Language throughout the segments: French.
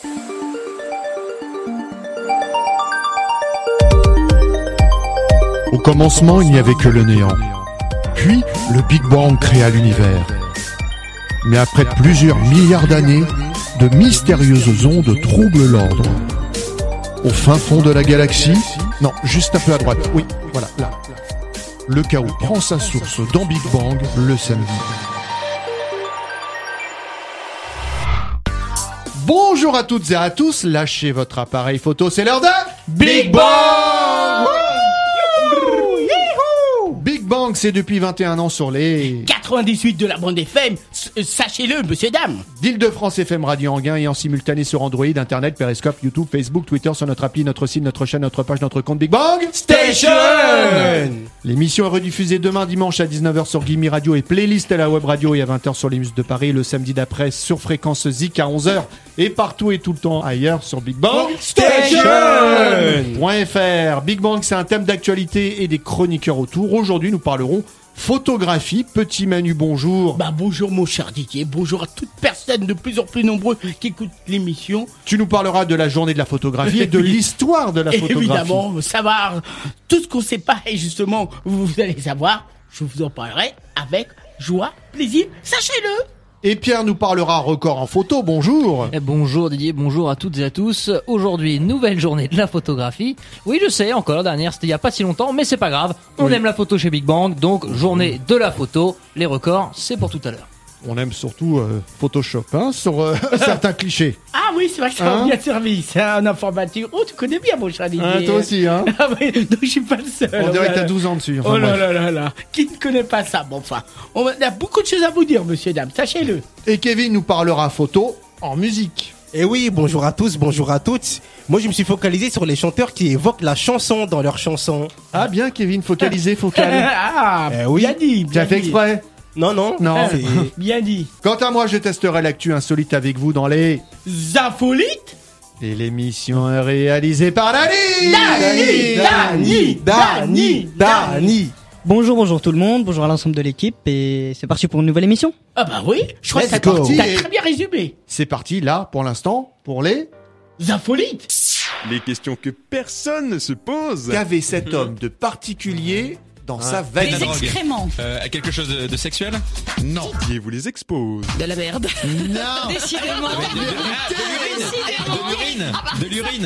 Au commencement, il n'y avait que le néant. Puis, le Big Bang créa l'univers. Mais après plusieurs milliards d'années, de mystérieuses ondes troublent l'ordre. Au fin fond de la galaxie, non, juste un peu à droite, oui, voilà, là. Le chaos prend sa source dans Big Bang le samedi. Bonjour à toutes et à tous, lâchez votre appareil photo, c'est l'heure de Big Bang. Big Bang, c'est depuis 21 ans sur les 98 de la bande FM, sachez-le, monsieur, dame. d'Île-de-France FM Radio Anguin et en simultané sur Android, Internet, Periscope, YouTube, Facebook, Twitter, sur notre appli, notre site, notre chaîne, notre page, notre compte Big Bang Station. L'émission est rediffusée demain dimanche à 19h sur Gimme Radio et Playlist à la web radio et à 20h sur les Muses de Paris, le samedi d'après sur Fréquence Zik à 11h et partout et tout le temps ailleurs sur Big Bang Station.fr. Big Bang, c'est un thème d'actualité et des chroniqueurs autour. Aujourd'hui, nous parlerons photographie. Petit Manu, bonjour. Bonjour mon cher Didier, bonjour à toute personne de plus en plus nombreux qui écoutent l'émission. Tu nous parleras de la journée de la photographie et de l'histoire de la photographie. Évidemment, savoir tout ce qu'on sait pas et justement, vous allez savoir, je vous en parlerai avec joie, plaisir, sachez-le. Et Pierre nous parlera record en photo, bonjour. Bonjour Didier, bonjour à toutes et à tous. Aujourd'hui, nouvelle journée de la photographie. Oui, je sais, encore la dernière, c'était il y a pas si longtemps, mais c'est pas grave. On aime la photo chez Big Bang, donc journée de la photo. Les records, c'est pour tout à l'heure. On aime surtout Photoshop, sur certains clichés. Ah oui, c'est vrai que ça a bien servi, c'est en informatique. Oh, tu connais bien mon cher Didier. Toi aussi, hein. Ah oui, donc je suis pas le seul. On dirait que t'as 12 ans dessus. Enfin, oh là là, qui ne connaît pas ça? Bon, enfin, on a beaucoup de choses à vous dire, monsieur, dame, sachez-le. Et Kevin nous parlera photo en musique. Et oui, bonjour à tous, bonjour à toutes. Moi, je me suis focalisé sur les chanteurs qui évoquent la chanson dans leurs chansons. Ah bien, Kevin, focalisé, focal. Oui. Bien dit. Tu as fait exprès? Non. C'est bien dit. Quant à moi, je testerai l'actu insolite avec vous dans les Infolites. Et l'émission est réalisée par Dani. Bonjour tout le monde, bonjour à l'ensemble de l'équipe et c'est parti pour une nouvelle émission. Ah bah oui, je crois que Let's go. t'as très bien résumé. C'est parti là, pour l'instant, pour les Infolites. Les questions que personne ne se pose. Qu'avait cet homme de particulier dans sa valise? Les excréments. Quelque chose de sexuel? Non. Qui vous les expose. De la merde. Non. Décidément. De l'urine.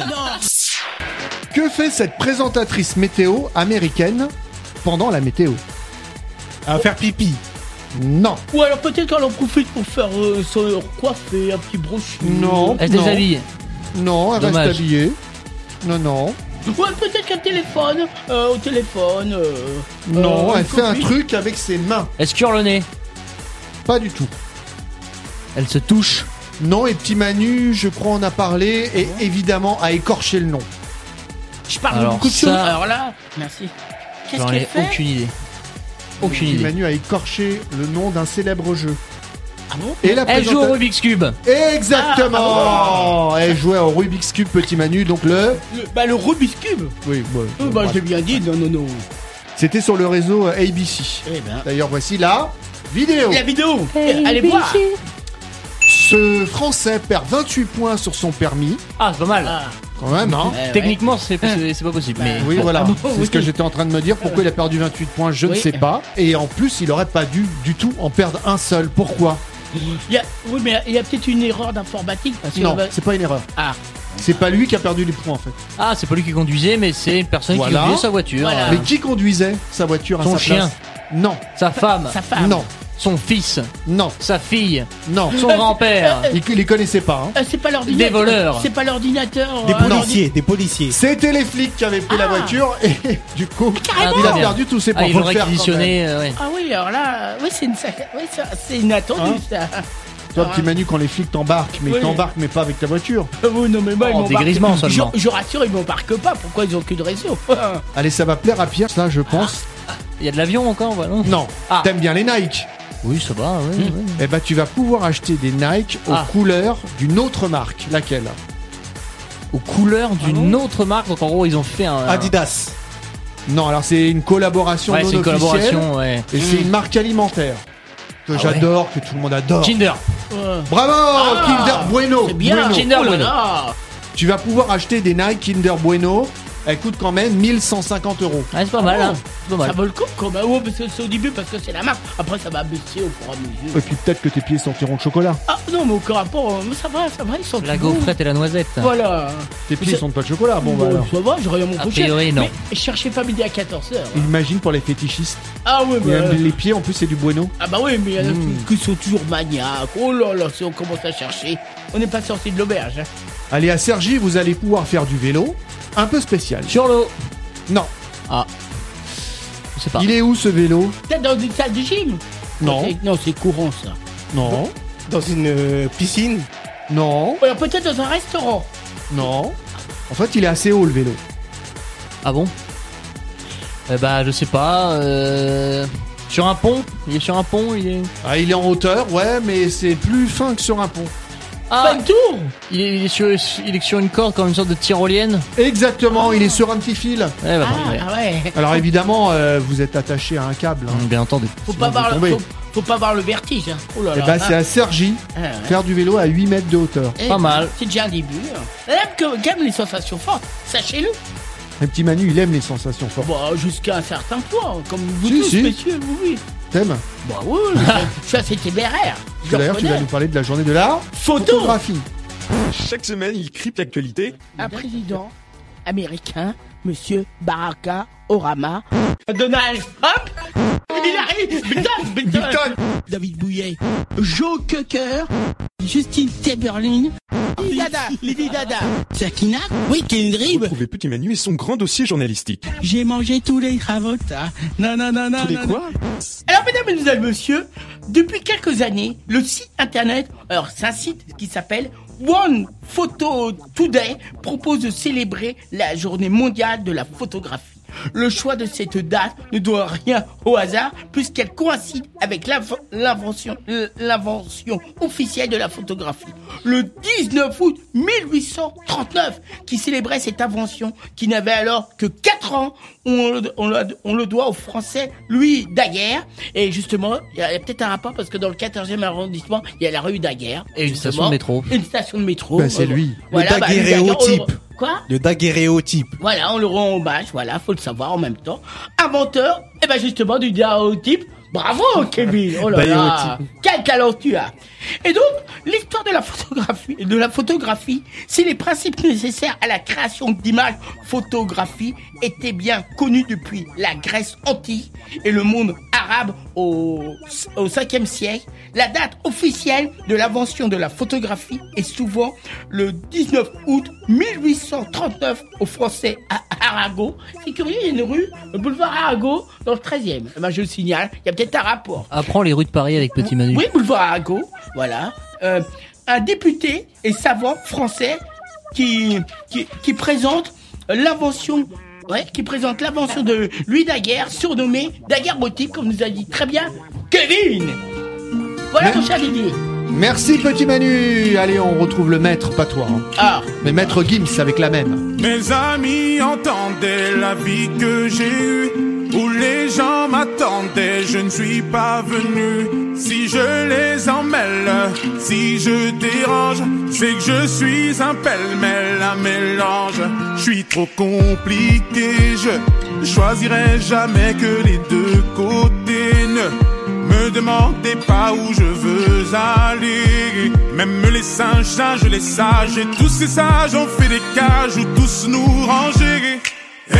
Que fait cette présentatrice météo américaine pendant la météo? À faire pipi. Non. Ou alors peut-être qu'elle en profite pour faire son coiffer, un petit brochure. Non. Elle se déshabille. Non, elle Dommage. reste habillée. Non. Ouais, peut-être qu'un téléphone, au téléphone. Non, elle une fait un copine. truc avec ses mains. Elle se cure le nez. Pas du tout. Elle se touche. Non, et petit Manu, je crois en a parlé, et évidemment a écorché le nom. Je parle de Alors beaucoup de ça- choses. Alors là, merci. Qu'est-ce J'en qu'elle ai fait? aucune idée. Aucune Petit idée. Manu a écorché le nom d'un célèbre jeu. Ah bon? Et la Elle joue au présenta- Rubik's Cube. Exactement. Elle jouait au Rubik's Cube, petit Manu, donc le... Le Rubik's Cube. Oui, Je l'ai bien dit, non. C'était sur le réseau ABC. Eh ben. D'ailleurs, voici la vidéo. La vidéo. Allez voir. Ce Français perd 28 points sur son permis. Ah, c'est pas mal. Ah. Quand même, hein. Ouais. Techniquement, c'est pas possible. Mais Oui, voilà. bon, C'est oui. ce que j'étais en train de me dire. Pourquoi il a perdu 28 points, je ne Oui. sais pas. Et en plus, il aurait pas dû du tout en perdre un seul. Pourquoi? Oui, mais il y a peut-être une erreur d'informatique. Parce que, Non, c'est pas une erreur. Ah. C'est pas lui qui a perdu les points, en fait. ah, c'est pas lui qui conduisait, mais c'est une personne Voilà. qui oubliait sa voiture. Voilà. Mais qui conduisait sa voiture à Son sa chien. place? Non, Sa femme. Sa femme. non, Son fils. non, Sa fille. non. Son grand-père. Il les connaissait pas, hein. C'est pas l'ordinateur. Des voleurs. C'est pas l'ordinateur. Des policiers. C'était les flics qui avaient pris la voiture et du coup, Ah, il a bien. perdu tous ses points. Ah, ils Faut l'ont le faire quand même. réquisitionné. Ouais. Ah oui, alors là, oui, c'est inattendu Hein ça. Toi, petit Manu, quand les flics t'embarquent, mais Oui. ils t'embarquent, mais pas avec ta voiture. Oui, non, mais moi, ils Oh, m'embarquent. dégrisement seulement. Je rassure, ils m'embarquent pas. Pourquoi ils ont qu'une réseau? Allez, ça va plaire à Pierre, ça, je pense. Il y a de l'avion encore, voilà. Non, Ah. t'aimes bien les Nike. Oui, ça va, ouais. Eh ben, tu vas pouvoir acheter des Nike aux Ah. couleurs d'une autre marque. Laquelle? Aux couleurs d'une autre marque, donc en gros, ils ont fait un. Adidas. Non, alors c'est une collaboration Ouais, non c'est une officielle. collaboration, ouais. Et c'est une marque alimentaire que Ah j'adore, que tout le monde adore. Kinder. Bravo, Kinder Bueno. C'est bien. Bueno. Kinder Oh là Bueno. là. Tu vas pouvoir acheter des Nike Kinder Bueno. Elles coûtent quand même 1150 €. Ah, c'est pas mal, hein. C'est pas Ça mal. vaut le coup quand même. Ouais, parce que c'est au début parce que c'est la marque. Après, ça va baisser au fur et à mesure. Et puis peut-être que tes pieds sentiront le chocolat. Ah non, mais aucun rapport. Mais ça va, ils sont La bons. gaufrette et la noisette. Voilà. Tes pieds c'est- sentent pas le chocolat. Bon, bah alors. Ça va, j'ai rien à mon A prochain. priori, non. Mais cherchez pas midi à 14h. Imagine pour les fétichistes. Ah ouais, Il y a mais. les pieds, en plus, c'est du Bueno. Ah bah oui, mais il y en a qui sont toujours maniaques. Oh là là, si on commence à chercher, on n'est pas sorti de l'auberge. Hein. Allez, à Cergy, vous allez pouvoir faire du vélo. Un peu spécial. Sur l'eau. Non. Je sais pas. Il est où ce vélo? Peut-être dans une salle de gym. Non. Non, c'est courant ça. Non. Dans une piscine. Non. Ou alors peut-être dans un restaurant. Non. En fait, il est assez haut le vélo. Ah bon? Bah, je sais pas. Sur un pont. Il est sur un pont. Ah, il est en hauteur, ouais, mais c'est plus fin que sur un pont. Pas Ah, une tour. il est sur une corde comme une sorte de tyrolienne. Exactement, il est sur un petit fil. Ouais, bah, Ah, ouais. ouais. Alors évidemment, vous êtes attaché à un câble. Hein. Bien entendu. Faut Sinon, pas, voir vous le, tombez. faut pas voir le vertige. Hein. Oh là Et là. bah, là. c'est à Cergy, Ah, ouais. faire du vélo à 8 mètres de hauteur. Eh Pas ben, mal. C'est déjà un début. Hein. Même les sensations fortes, sachez-le. Un petit Manu, il aime les sensations fortes. Bah, jusqu'à un certain point, comme vous Si, tous, si. messieurs, oui. T'aimes? Bah oui, je suis assez téméraire. Je le D'ailleurs, tu vas reconnais. nous parler de la journée de la Photo. photographie. Chaque semaine, il crypte l'actualité. Un président américain, Monsieur Barack Obama. Donald Trump. Il arrive. Button. David Bouillet. Joe Cocker. Justine Timberlake. Lady Dada. Sakina. Oui, Kendrick. Retrouvez Petit Manu et son grand dossier journalistique. J'ai mangé tous les ravotas. Non. Tous les quoi? Alors, mesdames et messieurs, depuis quelques années, le site internet, alors c'est un site qui s'appelle One Photo Today, propose de célébrer la journée mondiale de la photographie. Le choix de cette date ne doit rien au hasard puisqu'elle coïncide avec l'invention officielle de la photographie. Le 19 août 1839 qui célébrait cette invention qui n'avait alors que 4 ans. On le doit au français Louis Daguerre. Et justement, il y a peut-être un rapport parce que dans le 14e arrondissement, il y a la rue Daguerre. Et une station de métro. Une station de métro. Ben, c'est lui. Le daguerréotype. Quoi? Le daguerréotype. Voilà, on le rend hommage, voilà, faut le savoir en même temps. Inventeur, et ben justement du daguerréotype. Bravo Kevin, oh là là, quel talent tu as. Et donc, l'histoire de la photographie, si les principes nécessaires à la création d'images photographiques étaient bien connus depuis la Grèce antique et le monde arabe au 5e siècle, la date officielle de l'invention de la photographie est souvent le 19 août 1839 au français à Arago. C'est curieux, il y a une rue, le boulevard Arago, dans le 13e. Eh ben, je le signale, il y a peut-être un rapport. Apprends les rues de Paris avec Petit Manu. Oui, boulevard Arago, voilà. Un député et savant français qui présente l'invention de Louis Daguerre, surnommé Daguerreotype, comme nous a dit très bien Kevin. Voilà Mais- mon cher Didier. Merci petit Manu. Allez, on retrouve le maître, pas toi. Hein. Ah, Mais maître Gims avec la même. Mes amis entendaient la vie que j'ai eue, où les gens m'attendaient, je ne suis pas venu. Si je les emmêle, si je dérange, c'est que je suis un pêle-mêle, un mélange. Je suis trop compliqué, je choisirai jamais que les deux côtés. Ne me demandez pas où je veux aller. Même les singes, les sages, et tous ces sages ont fait des cages où tous nous ranger. Hey,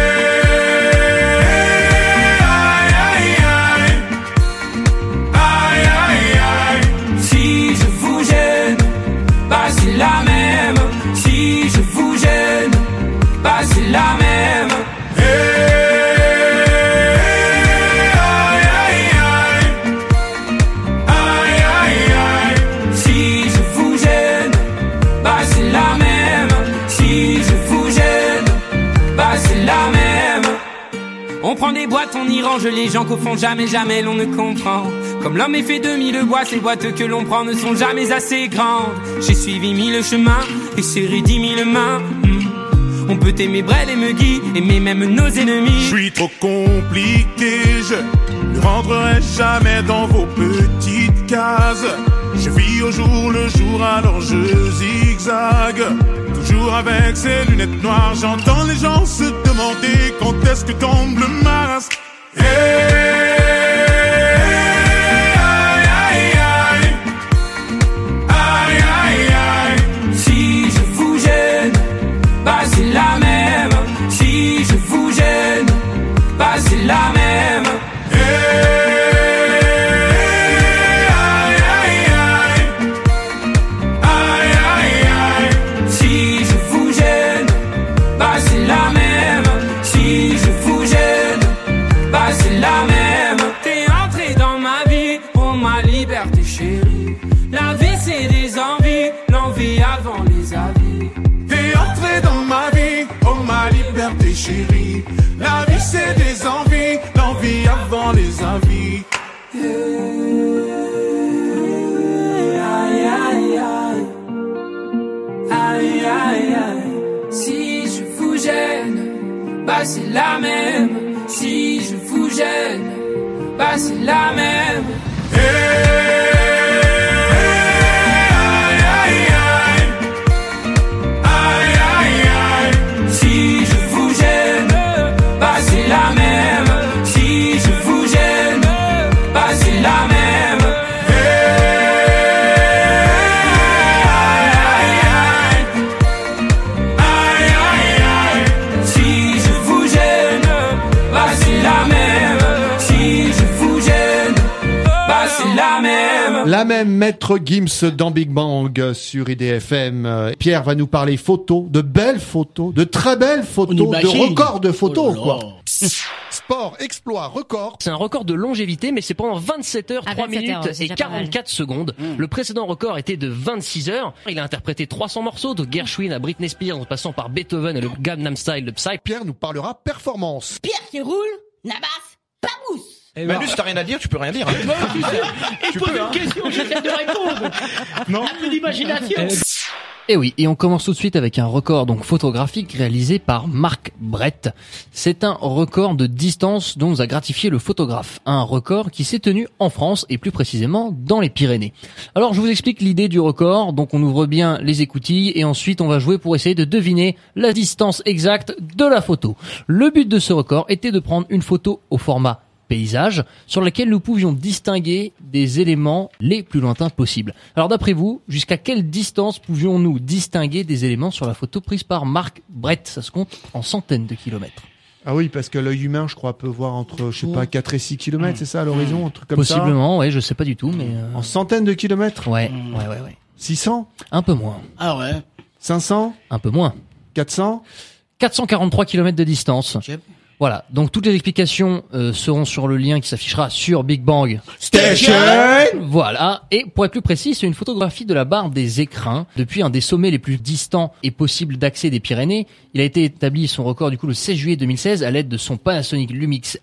aïe, aïe, aïe. Aïe, aïe, aïe. Si je vous gêne, bah c'est la même. Si je vous gêne, bah c'est la même. Si je vous gêne, bah c'est la même. Si je vous gêne, bah c'est la même. On prend des boîtes, on y range les gens qu'au fond jamais l'on ne comprend. Comme l'homme est fait de mille boîtes, ces boîtes que l'on prend ne sont jamais assez grandes. J'ai suivi 1000 chemins et serré 10 000 mains. On peut aimer Brel et Megui, aimer même nos ennemis. Je suis trop compliqué, je ne rentrerai jamais dans vos petites cases. Je vis au jour le jour, alors je zigzague. Toujours avec ces lunettes noires, j'entends les gens se demander quand est-ce que tombe le masque. Si je vous gêne, bah c'est la même. Si je vous gêne, bah c'est la même. Si je vous gêne, bah c'est la même. Si je vous gêne, bah c'est la même. T'es entré dans ma vie, pour ma liberté chérie. La vie c'est des envies, l'envie avant les avis. T'es entré dans ma vie, oh ma liberté chérie. La vie c'est des envies, l'envie avant les avis. Aïe aïe aïe, aïe aïe aïe. Si je vous gêne, bah c'est la même. Si je vous gêne, bah c'est la même. Si je vous gêne, bah c'est la même. Si je vous gêne, bah c'est la même. Si je vous gêne, bah c'est la même. Si je vous gêne, bah c'est la même. La même Maître Gims dans Big Bang sur IDFM. Pierre va nous parler photos, de belles photos, de très belles photos, de records de photos, quoi. Sport, exploit, record. C'est un record de longévité, mais c'est pendant 27 heures, 3 minutes et 44 secondes. Le précédent record était de 26 heures. Il a interprété 300 morceaux, de Gershwin à Britney Spears, en passant par Beethoven et le Gangnam Style de Psy. Pierre nous parlera performance. Pierre qui roule, Nabas, pas mousse. Manu, si t'as rien à dire, tu peux rien dire. Bon, tu sais, il pose une question, j'essaie de répondre. Non. Un peu d'imagination. Et oui, et on commence tout de suite avec un record donc photographique réalisé par Mark Brett. C'est un record de distance dont nous a gratifié le photographe. Un record qui s'est tenu en France et plus précisément dans les Pyrénées. Alors je vous explique l'idée du record. Donc on ouvre bien les écoutilles et ensuite on va jouer pour essayer de deviner la distance exacte de la photo. Le but de ce record était de prendre une photo au format paysage sur laquelle nous pouvions distinguer des éléments les plus lointains possibles. Alors d'après vous, jusqu'à quelle distance pouvions-nous distinguer des éléments sur la photo prise par Mark Brett? Ça se compte en centaines de kilomètres. Ah oui, parce que l'œil humain, je crois, peut voir entre, je sais pas, 4 et 6 kilomètres, c'est ça, à l'horizon, un truc comme ça? Possiblement, ouais, je sais pas du tout, mais... En centaines de kilomètres? Ouais. 600? Un peu moins. Ah ouais. 500? Un peu moins. 400? 443 kilomètres de distance. Okay. Voilà, donc toutes les explications seront sur le lien qui s'affichera sur Big Bang Station. Voilà, et pour être plus précis, c'est une photographie de la barre des Écrins, depuis un des sommets les plus distants et possibles d'accès des Pyrénées. Il a été établi son record du coup le 16 juillet 2016 à l'aide de son Panasonic Lumix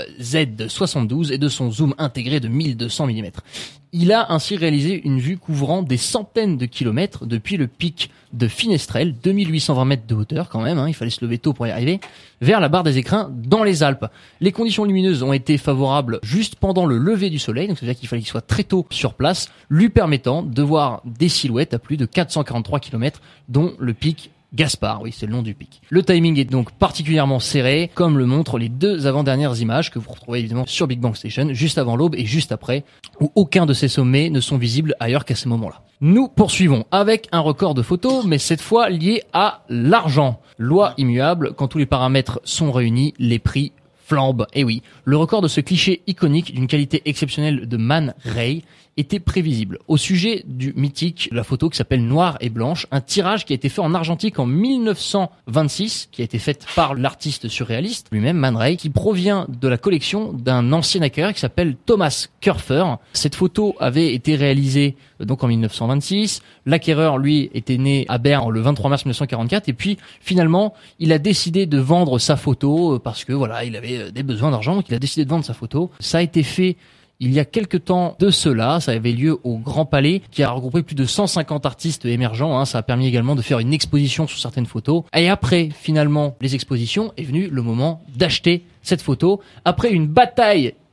FZ72 et de son zoom intégré de 1200 mm. Il a ainsi réalisé une vue couvrant des centaines de kilomètres depuis le pic de Finestrelle, 2820 mètres de hauteur quand même, il fallait se lever tôt pour y arriver, vers la barre des Écrins dans les Alpes. Les conditions lumineuses ont été favorables juste pendant le lever du soleil, donc c'est-à-dire qu'il fallait qu'il soit très tôt sur place, lui permettant de voir des silhouettes à plus de 443 km, dont le pic Gaspard, oui, c'est le nom du pic. Le timing est donc particulièrement serré, comme le montrent les deux avant-dernières images que vous retrouvez évidemment sur Big Bang Station, juste avant l'aube et juste après, où aucun de ces sommets ne sont visibles ailleurs qu'à ce moment-là. Nous poursuivons avec un record de photos, mais cette fois lié à l'argent. Loi immuable, quand tous les paramètres sont réunis, les prix flambent. Et oui, le record de ce cliché iconique d'une qualité exceptionnelle de Man Ray était prévisible. Au sujet du mythique, la photo qui s'appelle Noir et Blanche, un tirage qui a été fait en argentique en 1926, qui a été fait par l'artiste surréaliste lui-même, Man Ray, qui provient de la collection d'un ancien acquéreur qui s'appelle Thomas Kurfer. Cette photo avait été réalisée donc en 1926. L'acquéreur, lui, était né à Berne le 23 mars 1944 et puis finalement, il a décidé de vendre sa photo parce que voilà, il avait des besoins d'argent, donc il a décidé de vendre sa photo. Ça a été fait il y a quelque temps de cela, ça avait lieu au Grand Palais, qui a regroupé plus de 150 artistes émergents. Ça a permis également de faire une exposition sur certaines photos. Et après, finalement, les expositions, est venu le moment d'acheter cette photo. Après une bataille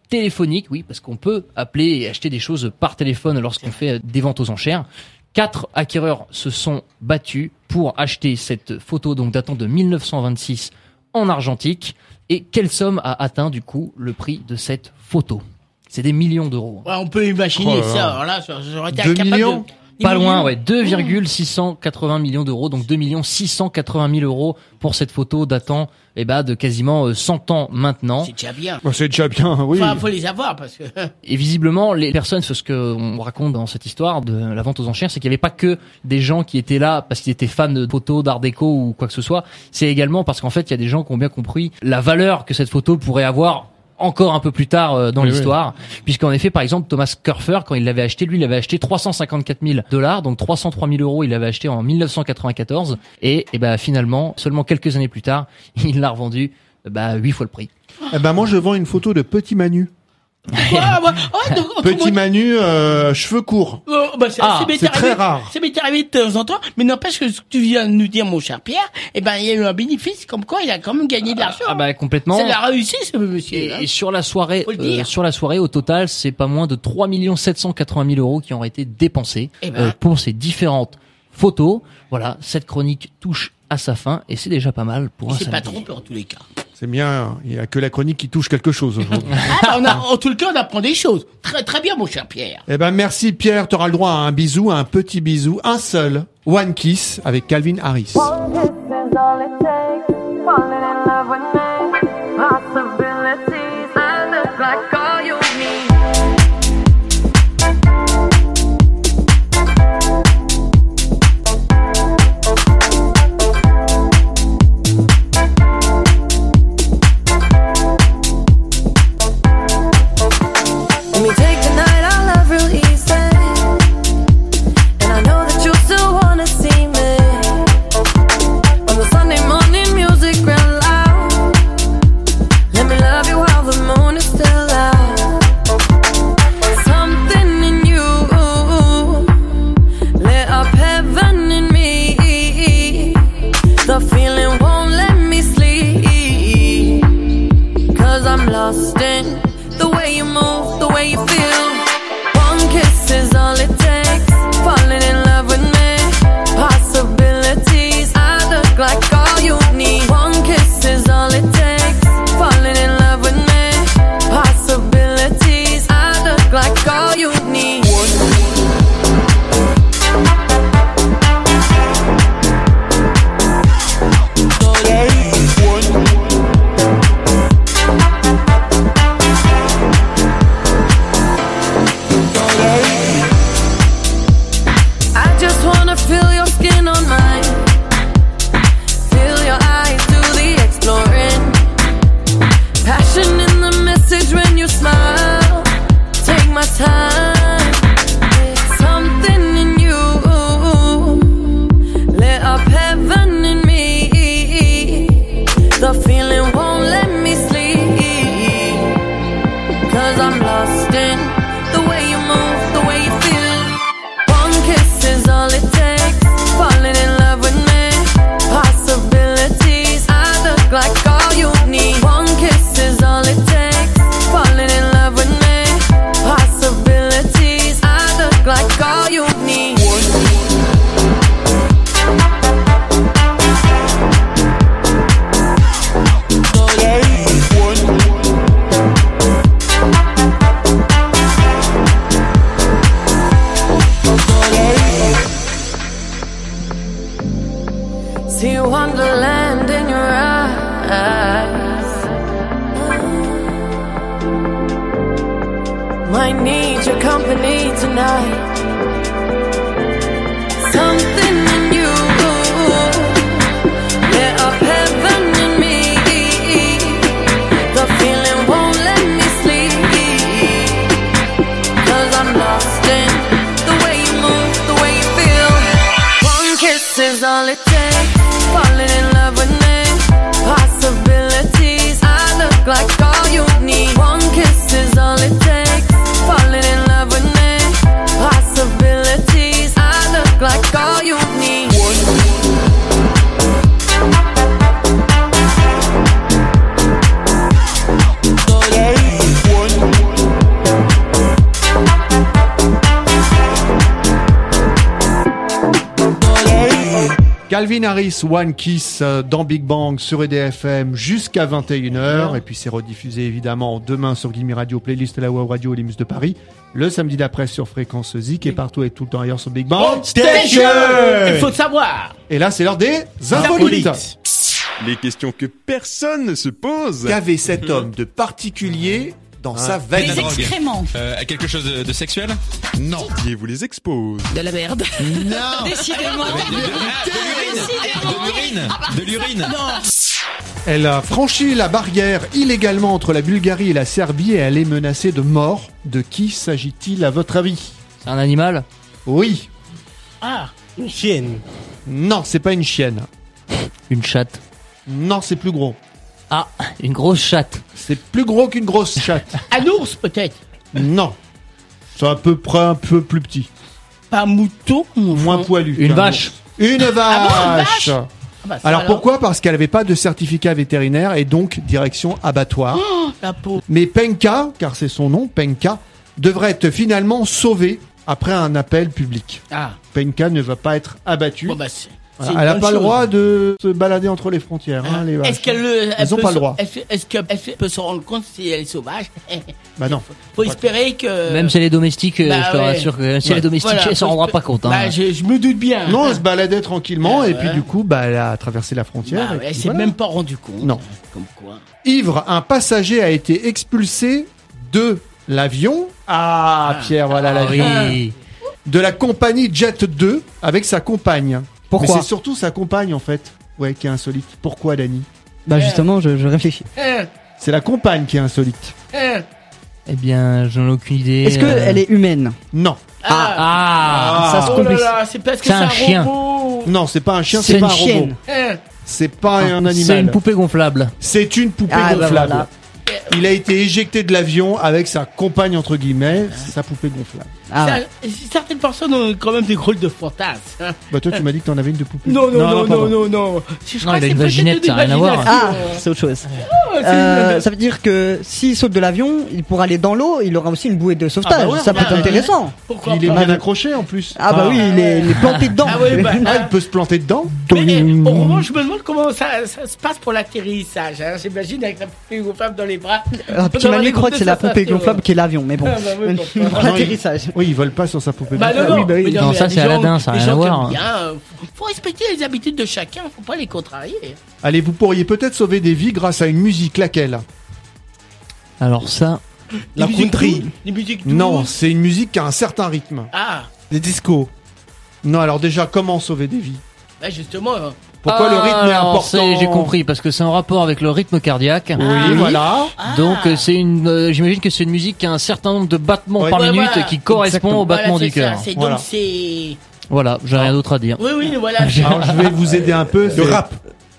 téléphonique, oui, parce qu'on peut appeler et acheter des choses par téléphone lorsqu'on fait des ventes aux enchères. 4 acquéreurs se sont battus pour acheter cette photo, donc datant de 1926 en argentique. Et quelle somme a atteint du coup le prix de cette photo? C'est des millions d'euros. Ouais, on peut imaginer ça. Alors là, j'aurais été 2 incapable millions de... Pas loin, ouais, 2,680 millions d'euros, donc 2 680 000 euros pour cette photo datant de quasiment 100 ans maintenant. C'est déjà bien. Bah, c'est déjà bien, oui. Enfin, faut les avoir parce que... Et visiblement, les personnes, ce que on raconte dans cette histoire de la vente aux enchères, c'est qu'il n'y avait pas que des gens qui étaient là parce qu'ils étaient fans de photos, d'art déco ou quoi que ce soit. C'est également parce qu'en fait, il y a des gens qui ont bien compris la valeur que cette photo pourrait avoir encore un peu plus tard dans l'histoire, puisqu'en effet, par exemple, Thomas Kurfer, quand il l'avait acheté, lui, il avait acheté $354,000, donc 303 000 euros, il l'avait acheté en 1994, et finalement, seulement quelques années plus tard, il l'a revendu 8 fois le prix. Moi, je vends une photo de Petit Manu. Petit Manu, cheveux courts. C'est très rare. Ça m'est arrivé de temps en temps, mais n'empêche que ce que tu viens de nous dire, mon cher Pierre, il y a eu un bénéfice, comme quoi il a quand même gagné de l'argent. Complètement. C'est la réussite, ce monsieur. Et sur la soirée, au total, c'est pas moins de 3 780 000 euros qui ont été dépensés pour ces différentes photos. Voilà, cette chronique touche à sa fin et c'est déjà pas mal pour un samedi. C'est pas trompé en tous les cas. C'est bien, il y a que la chronique qui touche quelque chose aujourd'hui. En tout le cas, on apprend des choses. Très très bien, mon cher Pierre. Merci Pierre, tu auras le droit à un bisou, à un petit bisou, un seul, One Kiss avec Calvin Harris. Calvin Harris, One Kiss dans Big Bang sur EDFM jusqu'à 21h. Et puis c'est rediffusé évidemment demain sur Gimme Radio, playlist la Web Radio et les Mus de Paris. Le samedi d'après sur Fréquence Zik et partout et tout le temps ailleurs sur Big Bang Station. Il faut savoir. Et là c'est l'heure des Insolites. Les questions que personne ne se pose. Qu'avait cet homme de particulier dans sa veine? Des excréments. Quelque chose de sexuel? Non. Et vous les expose. De la merde. Non. Décidément. De l'urine. Elle a franchi la barrière illégalement entre la Bulgarie et la Serbie et elle est menacée de mort. De qui s'agit-il à votre avis? C'est un animal? Oui. Ah. Une chienne. Non, c'est pas une chienne. Une chatte? Non, c'est plus gros. Ah, une grosse chatte. C'est plus gros qu'une grosse chatte. Un ours peut-être. Non. C'est à peu près un peu plus petit. Pas un mouton. Moins poilu. Une qu'un vache. ours. Une vache. Ah bon, une vache. Ah bah, ça Alors pourquoi? Parce qu'elle n'avait pas de certificat vétérinaire et donc direction abattoir. Oh, la peau. Mais Penka, car c'est son nom, Penka, devrait être finalement sauvée après un appel public. Ah. Penka ne va pas être abattue. Bon bah c'est. Voilà. une Elle n'a bonne pas le chose. droit de se balader entre les frontières. Hein, les vaches. Est-ce qu'elle Elles ont peut pas le se- droit. Est-ce qu'elle peut se rendre compte si elle est sauvage? Bah non. Faut espérer que. Même si elle est domestique, bah je te ouais. rassure que si elle est domestique, Voilà, elle s'en faut rendra espérer- pas compte. Hein. Bah, je me doute bien. Non, elle se baladait tranquillement et Ouais. puis du coup, bah, elle a traversé la frontière. Bah et ouais, puis elle s'est voilà. même pas rendu compte. Non. Comme quoi. Ivre, un passager a été expulsé de l'avion. Pierre, voilà l'avion. Oui. De la compagnie Jet 2 avec sa compagne. Pourquoi? Mais c'est surtout sa compagne en fait. Ouais, qui est insolite. Pourquoi, Dany? Bah justement, je réfléchis. C'est la compagne qui est insolite. Eh bien, j'en ai aucune idée. Est-ce qu'elle est humaine? Non. Ça se Oh là complique. là, c'est parce que C'est c'est un un chien. robot. Non, c'est pas un chien, C'est c'est une pas un robot. chienne. C'est pas un animal. C'est une poupée gonflable. C'est une poupée Ah, bah gonflable. voilà. Il a été éjecté de l'avion avec sa compagne entre guillemets, sa poupée gonflable. Ah ouais. Certaines personnes ont quand même des rôles de fantasmes. hein. Bah toi tu m'as dit que t'en avais une de poupée. Non, non, pardon. non. Je crois il que a c'est une peut-être vaginette, de ça a rien à voir. l'imagination. C'est autre chose. c'est une- Ça veut dire que s'il saute de l'avion, il pourra aller dans l'eau, il aura aussi une bouée de sauvetage. Ah bah ouais, ça peut être bah ouais. intéressant. Pourquoi Il est pas bien accroché en plus. Ah bah oui, il est planté dedans. Ah ouais, bah, Ah, il peut se planter dedans. Mais au moment, je me demande comment ça se passe pour l'atterrissage. Hein. J'imagine avec la poupée gonflable dans les bras. Alors, petit Manu croit que c'est la poupée gonflable qui est l'avion, mais bon. Ah bah oui, pourquoi Pour pas. l'atterrissage. Oui, il vole pas sur sa poupée Bah gonflable. non, non, oui, bah oui. mais Non, mais ça, les c'est gens- Aladdin, ça a les rien à gens qui voir. aiment bien, faut respecter les habitudes de chacun, faut pas les contrarier. Allez, vous pourriez peut-être sauver des vies grâce à une musique, laquelle? Alors ça, La Les musiques country. douces, les musiques douces. Non, c'est une musique qui a un certain rythme. Ah, Les discos. Non, alors déjà, comment sauver des vies? bah justement. Pourquoi le rythme est alors, important? J'ai compris, parce que c'est en rapport avec le rythme cardiaque. Oui, voilà. Donc c'est j'imagine que c'est une musique qui a un certain nombre de battements Ouais. par Ouais, minute voilà. qui correspond au battement Voilà, du c'est ça, cœur. c'est Voilà. donc c'est. Voilà, j'ai rien d'autre à dire. Oui, oui, voilà. Alors je vais vous aider un peu. Le rap.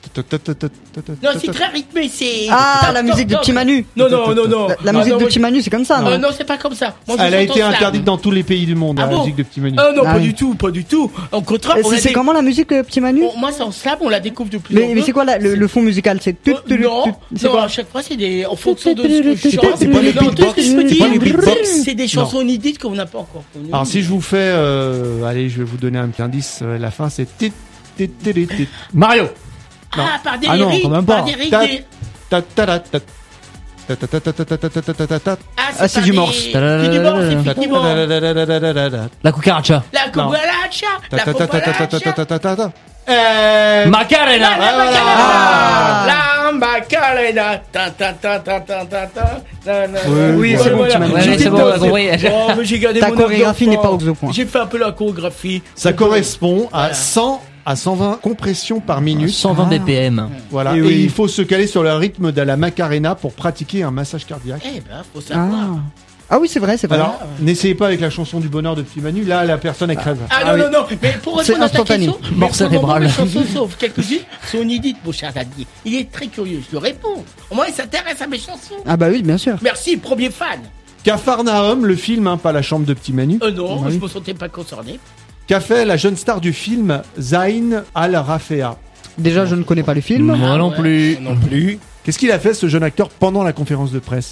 Non, c'est très rythmé, c'est. Ah, Toc, la toc, musique de toc. Petit Manu. Non, non, non, non. La musique de Petit Manu, c'est comme ça, non? Non, c'est pas comme ça. Moi, je Elle a chante été en slam. interdite dans tous les pays du monde, Ah la bon musique de Petit Manu. Non, Ah pas oui. du tout, pas du tout. Au contraire, on C'est comment la musique de Petit Manu? Moi, c'est en slam, on la découvre de plus en plus. Mais c'est quoi le fond musical? C'est Non, c'est non, quoi? à chaque fois, c'est des. En fonction de ce que je chante. C'est pas le Non, tout ce que je peux beatbox. C'est pas le dire, beatbox. c'est des chansons inédites qu'on n'a pas encore connues. Alors si je vous fais, allez, je vais vous donner un petit indice. La fin, c'est tit, tit, tit, tit, tit. Mario. Ah, par des Ah non, lyriques, quand même par pas. des lyriques. Ta- des- ta, ta, ta, ta. Ta, ta, ta, ta, ta, ta, ta, ta, ta, ta, ta. Ah, c'est par du des- morse. C'est du morse, effectivement. La cucaracha. La cucaracha, la Ta, ta, ta, ta, ta, ta, ta, cucaracha. ta, ta, ta, ta. Macarena. La Ah. Macarena. Ta, ta, ta, ta, ta, ta, ta. Na, na, Oui, na. c'est bon, Voilà. tu m'as dit. Ouais, J'étais c'est bon, dedans, on a compris. Oh, mais j'ai gardé Ta mon chorégraphie enfant. n'est pas au point. J'ai fait un peu la chorégraphie. Ça correspond à Voilà. 100 à 120 compressions par minute. 120 BPM. Voilà. Et Et oui. il faut se caler sur le rythme de la Macarena pour pratiquer un massage cardiaque. Eh ben, faut savoir. Ah oui, c'est vrai, c'est vrai. Alors, n'essayez pas avec la chanson du bonheur de Petit Manu. Là, la personne elle crève. Ah Ah non, oui. non, non, mais pour C'est répondre à ta instantané. question, Mort mais pour le moment, cérébrale. les chansons, sauf quelques-unes, sont inédites, mon cher Zadie. Il est très curieux, je lui réponds. Au moins, il s'intéresse à mes chansons. Ah bah oui, bien sûr. Merci, premier fan. Capharnaüm, le film, hein, pas la chambre de Petit Manu. Non, Ah oui. je me sentais pas concerné. Qu'a fait la jeune star du film, Zayn Al-Rafea. Déjà, je ne connais pas le film. Moi non ouais. plus. Non plus. Qu'est-ce qu'il a fait, ce jeune acteur, pendant la conférence de presse?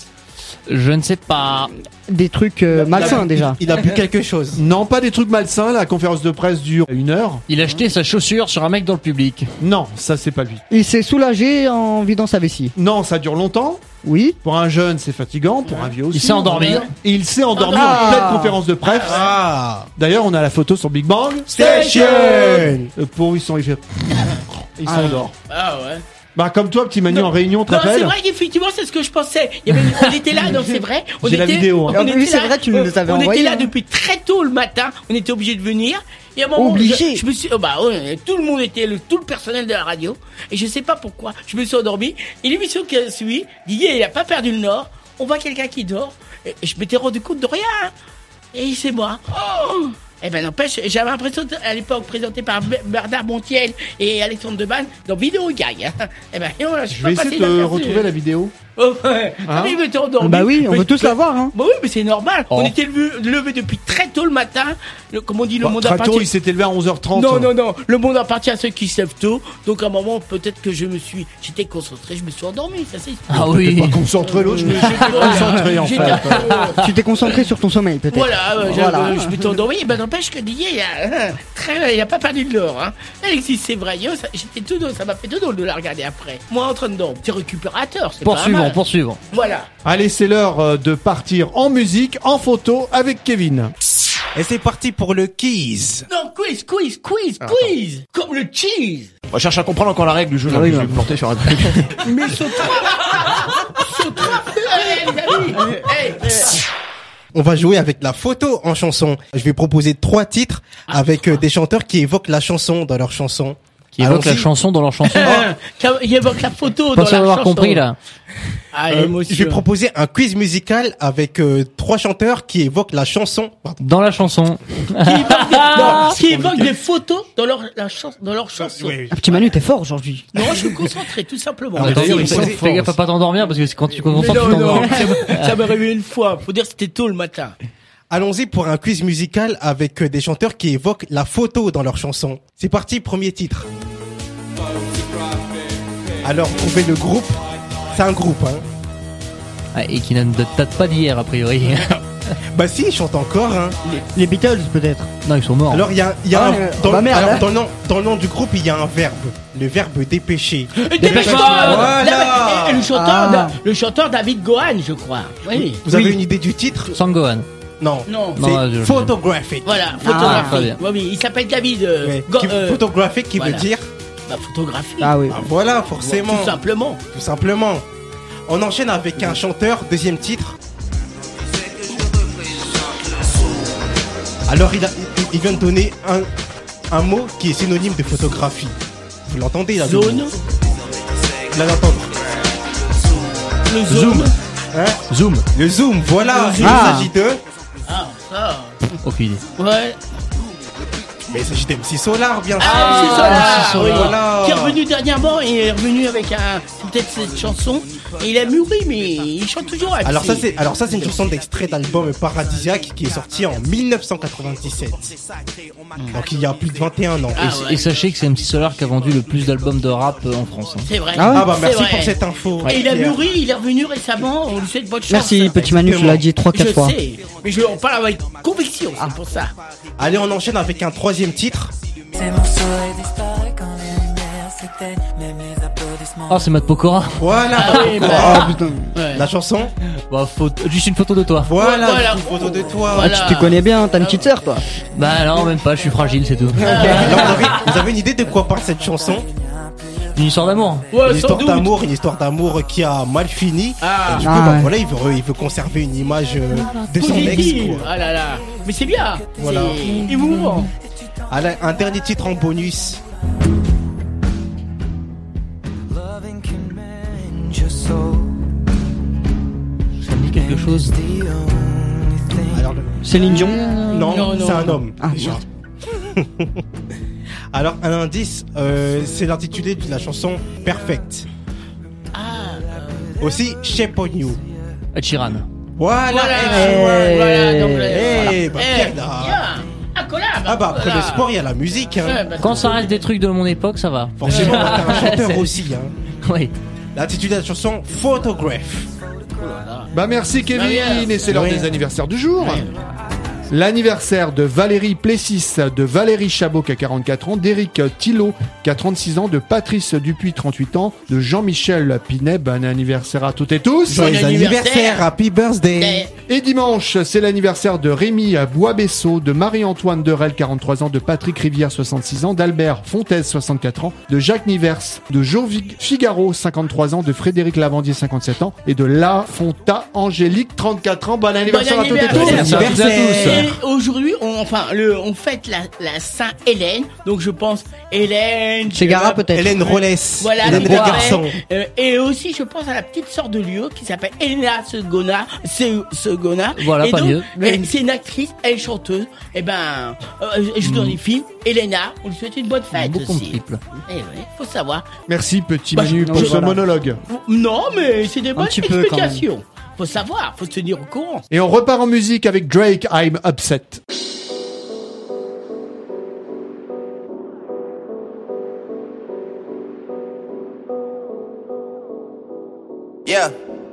Je ne sais pas. Des trucs malsains déjà. Il a bu quelque chose. Non, pas des trucs malsains. La conférence de presse dure 1 heure. Il a jeté sa chaussure sur un mec dans le public. Non, ça c'est pas lui. Il s'est soulagé en vidant sa vessie. Non, ça dure longtemps. Oui. Pour un jeune, c'est fatigant. Pour un vieux aussi. Il s'est endormi. Et il s'est endormi en pleine conférence de presse. D'ailleurs, on a la photo sur Big Bang Station. Le pauvre, il s'endort. Ah ouais. Bah comme toi, petit Manu, en réunion, tu te Non, c'est rappelles? vrai qu'effectivement, c'est ce que je pensais. On était là, non, c'est vrai. J'ai la vidéo, hein. On Oui, était c'est là, vrai, tu nous les avais on envoyés, était là hein. depuis très tôt le matin. On était obligé de venir. Et à un moment, Obligé. je me suis, tout le monde était, tout le personnel de la radio. Et je sais pas pourquoi, je me suis endormi. Et l'émission qui a suivi, Didier, il a pas perdu le nord. On voit quelqu'un qui dort. Et je m'étais rendu compte de rien. Hein. Et c'est moi. Oh. Eh ben n'empêche, j'avais l'impression à l'époque présenté par Bernard Montiel et Alexandre Debanne dans Vidéo Gag. Hein. Eh ben, Je vais essayer de retrouver la vidéo. Oh, ouais. Hein? Mais il m'était endormi. Bah oui, on veut tous la voir. Hein. Bah oui, mais c'est normal. Oh. On était levé depuis très tôt le matin. Comme on dit, le monde Très appartient. tôt, il s'était levé à 11h30. Non. Le monde appartient à ceux qui se lèvent tôt. Donc à un moment, peut-être que j'étais concentré, je me suis endormi. Ça c'est. Ah oui. Pas concentré l'autre, je me suis concentré en fait. Tu t'es concentré sur ton sommeil peut-être. Voilà, je m'étais endormi. Et ben n'empêche que Didier, il a pas perdu de l'or. Hein. Alexis Sévrailleux, j'étais tout drôle. Ça m'a fait tout drôle de la regarder après. Moi en train de dormir. Petit récupérateur. C'est pas mal. Poursuivons. Voilà. Allez, c'est l'heure de partir en musique, en photo avec Kevin. Et c'est parti pour le quiz. Non, quiz. Comme le cheese. On cherche à comprendre encore la règle du jeu. Ah oui, je bah. vais me planter sur un truc. Mais On va jouer avec la photo en chanson. Je vais proposer 3 titres avec des chanteurs qui évoquent la chanson dans leur chanson. Qui évoque la Allons-y. chanson dans leur chanson. Il évoque la photo Pas dans sûr la d'avoir chanson. compris là. Ah, Je l'émotion. vais proposer un quiz musical avec 3 chanteurs qui évoquent la chanson. Pardon. Dans la chanson. Qui évoque des photos dans leur chanson. Ah, petit Manu, t'es fort aujourd'hui. Non, je suis concentré, tout simplement. Ah, mais Attends, d'ailleurs, ils sont fais forts gaffe à aussi. pas t'endormir parce que quand tu Mais concentres, tu non, t'endors. ça m'est réveillé une fois. Faut dire que c'était tôt le matin. Allons-y pour un quiz musical avec des chanteurs qui évoquent la photo dans leur chanson. C'est parti, premier titre. Alors, trouvez le groupe. C'est un groupe, hein. Ah, et qui ne date pas d'hier a priori. Bah si, ils chantent encore, hein. Les Beatles peut-être. Non, ils sont morts. Alors, il y a Ah, bah merde, alors, hein. dans le nom du groupe, il y a un verbe. Le verbe dépêcher. Dépêche-toi. Voilà. Et le chanteur David Gohan, je crois. Oui. Vous avez une idée du titre? Sangohan. Non. Non. C'est Non, je- photographic. Voilà, très photographie. bien. Oui, il s'appelle David. Ouais. Photographic qui voilà. veut dire. Photographie. Ah oui. Bah voilà, forcément. Tout simplement. Tout simplement. On enchaîne avec un chanteur, deuxième titre. Alors il vient de donner un mot qui est synonyme de photographie. Vous l'entendez là? Zone. Là l'entendre. Le zoom. Hein? Zoom. Le zoom, voilà. Le Il zoom. s'agit de. Ah, ça. Aucune idée. Ouais. Mais il s'agit d'MC Solar, bien sûr. Ah, c'est ça, oui. Voilà. Qui est revenu dernièrement et est revenu avec peut-être cette chanson. Et il a mûri, mais il chante toujours avec Alors ça c'est une chanson d'extrait d'album Paradisiaque qui est sorti en 1997. Donc il y a plus de 21 ans. Ah, ouais. Et sachez que c'est MC Solar qui a vendu le plus d'albums de rap en France. Hein. C'est vrai. Ah ouais. Ah bah C'est merci vrai. pour cette info. Et il a mûri, il est revenu récemment. On lui souhaite bonne chance. Merci petit Manu, tu l'as dit 3-4 fois. Je sais, mais je en parle avec conviction, c'est pour ça. Allez, on enchaîne avec un troisième titre. Oh, c'est Matt Pokora. Voilà. Ah oui, bah, Ah putain. ouais. La chanson. Bah, juste une photo de toi. Voilà, Voilà. une photo de toi. Voilà. Ah, tu te connais bien, t'as une petite sœur toi. Bah, non, même pas, je suis fragile, c'est tout. Alors, vous avez une idée de quoi parle cette chanson? Une histoire d'amour. Ouais, Une sans doute. une histoire d'amour qui a mal fini. Ah, Du coup, Ah, bah, ouais. voilà, il veut conserver une image de son ex, positive. quoi. Ah là là. Mais c'est bien. Voilà. C'est émouvant. Allez, un dernier titre en bonus. Ça me dit quelque chose. Alors, Céline Dion. non, Non, non. c'est un homme. Ah, déjà. Alors, un indice, c'est l'intitulé de la chanson Perfect. Aussi, Shape on You. Ed Sheeran. Voilà. Voilà. Donc, bah, Pierre, là. bien. Un collab. Ah bah après Voilà. le sport, il y a la musique. Hein. Ouais, bah, Quand ça reste des trucs de mon époque, ça va. Forcément, t'es un chanteur aussi. Hein. Oui. L'intitulé de la chanson Photograph. Bah merci Kevin, et c'est l'heure des anniversaires du jour. L'anniversaire de Valérie Plessis, de Valérie Chabot qui a 44 ans, d'Éric Thillot qui a 36 ans, de Patrice Dupuis 38 ans, de Jean-Michel Pinet. Bon anniversaire à toutes et tous. Joyeux anniversaire, happy birthday. Et dimanche, c'est l'anniversaire de Rémi Boisbessot, de Marie-Antoine Derel 43 ans, de Patrick Rivière 66 ans, d'Albert Fontaise 64 ans, de Jacques Nivers, de Jo Figaro 53 ans, de Frédéric Lavandier 57 ans et de La Fonta Angélique 34 ans. Bon anniversaire à toutes et tous. Et aujourd'hui, on fête la Saint-Hélène, donc je pense Hélène... Ségara peut-être. Hélène Rollès. Voilà, Hélène des garçons. Et aussi, je pense à la petite sœur de Lio qui s'appelle Elena Segona. Voilà, et pas donc, mieux. c'est une actrice, elle est chanteuse. Et elle joue dans les films. Elena, on lui souhaite une bonne fête Beaucoup aussi. de triple. Eh ouais, faut savoir. Merci petit Bah, Manu pour ce voilà. monologue. Non, mais c'est des bonnes petit peu, quand même. explications. Faut savoir, faut se tenir au courant. Et on repart en musique avec Drake, I'm Upset. Yeah.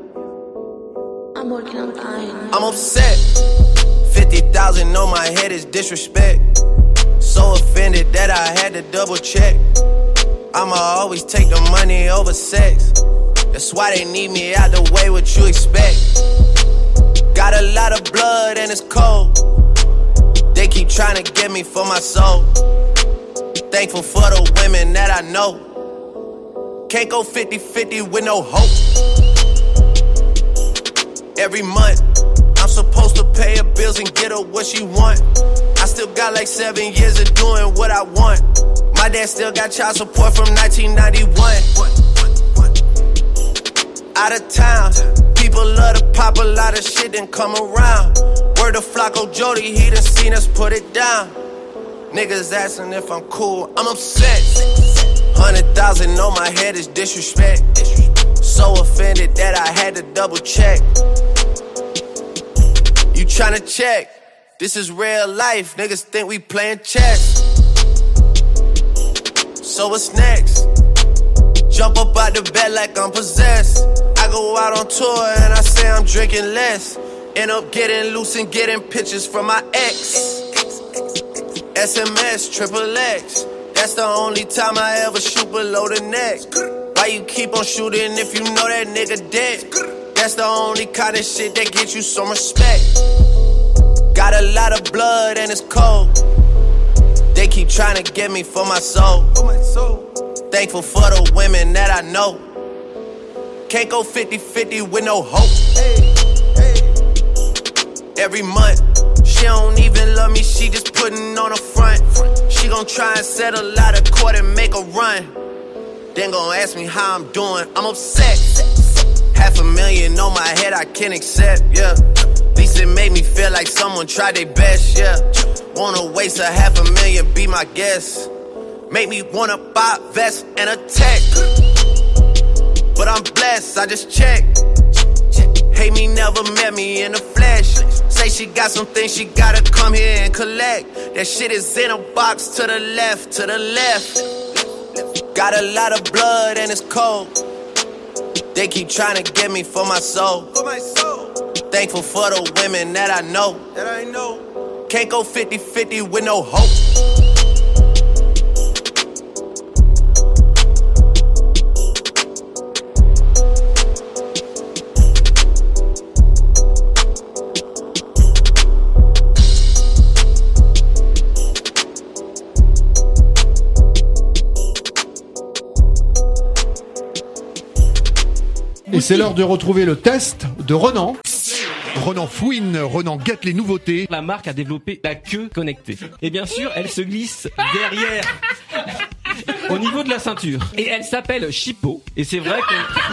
I'm upset. 50,000 on my head is disrespect. So offended that I had to double check. I'ma always take the money over sex. That's why they need me out the way, what you expect. Got a lot of blood and it's cold. They keep trying to get me for my soul. Thankful for the women that I know. Can't go 50-50 with no hope. Every month, I'm supposed to pay her bills and get her what she want. I still got like 7 years of doing what I want. My dad still got child support from 1991. Out of town, people love to pop a lot of shit and come around. Word to Flacco Jody, he done seen us put it down. Niggas asking if I'm cool, I'm upset. 100,000 on my head is disrespect. So offended that I had to double check. You tryna check? This is real life, niggas think we playing chess. So what's next? Jump up out the bed like I'm possessed. I go out on tour and I say I'm drinking less. End up getting loose and getting pictures from my ex. SMS, XXX. That's the only time I ever shoot below the neck. Why you keep on shooting if you know that nigga dead? That's the only kind of shit that gets you some respect. Got a lot of blood and it's cold. They keep trying to get me for my soul. Thankful for the women that I know. Can't go 50-50 with no hope. Every month, she don't even love me, she just putting on a front. She gon' try and settle out of court and make a run. Then gon' ask me how I'm doing, I'm upset. $500,000 on my head I can't accept, yeah. At least it made me feel like someone tried their best, yeah. Wanna waste $500,000, be my guest. Make me wanna buy a vest and a tech. But I'm blessed, I just checked. Hate me, never met me in the flesh. Say she got some things she gotta come here and collect. That shit is in a box to the left, to the left. Got a lot of blood and it's cold. They keep trying to get me for my soul. Thankful for the women that I know. Can't go 50-50 with no hope. Et c'est l'heure de retrouver le test de Renan. Renan fouine, Renan guette les nouveautés. La marque a développé la queue connectée. Et bien sûr, elle se glisse derrière, au niveau de la ceinture. Et elle s'appelle Chippo. Et c'est vrai que...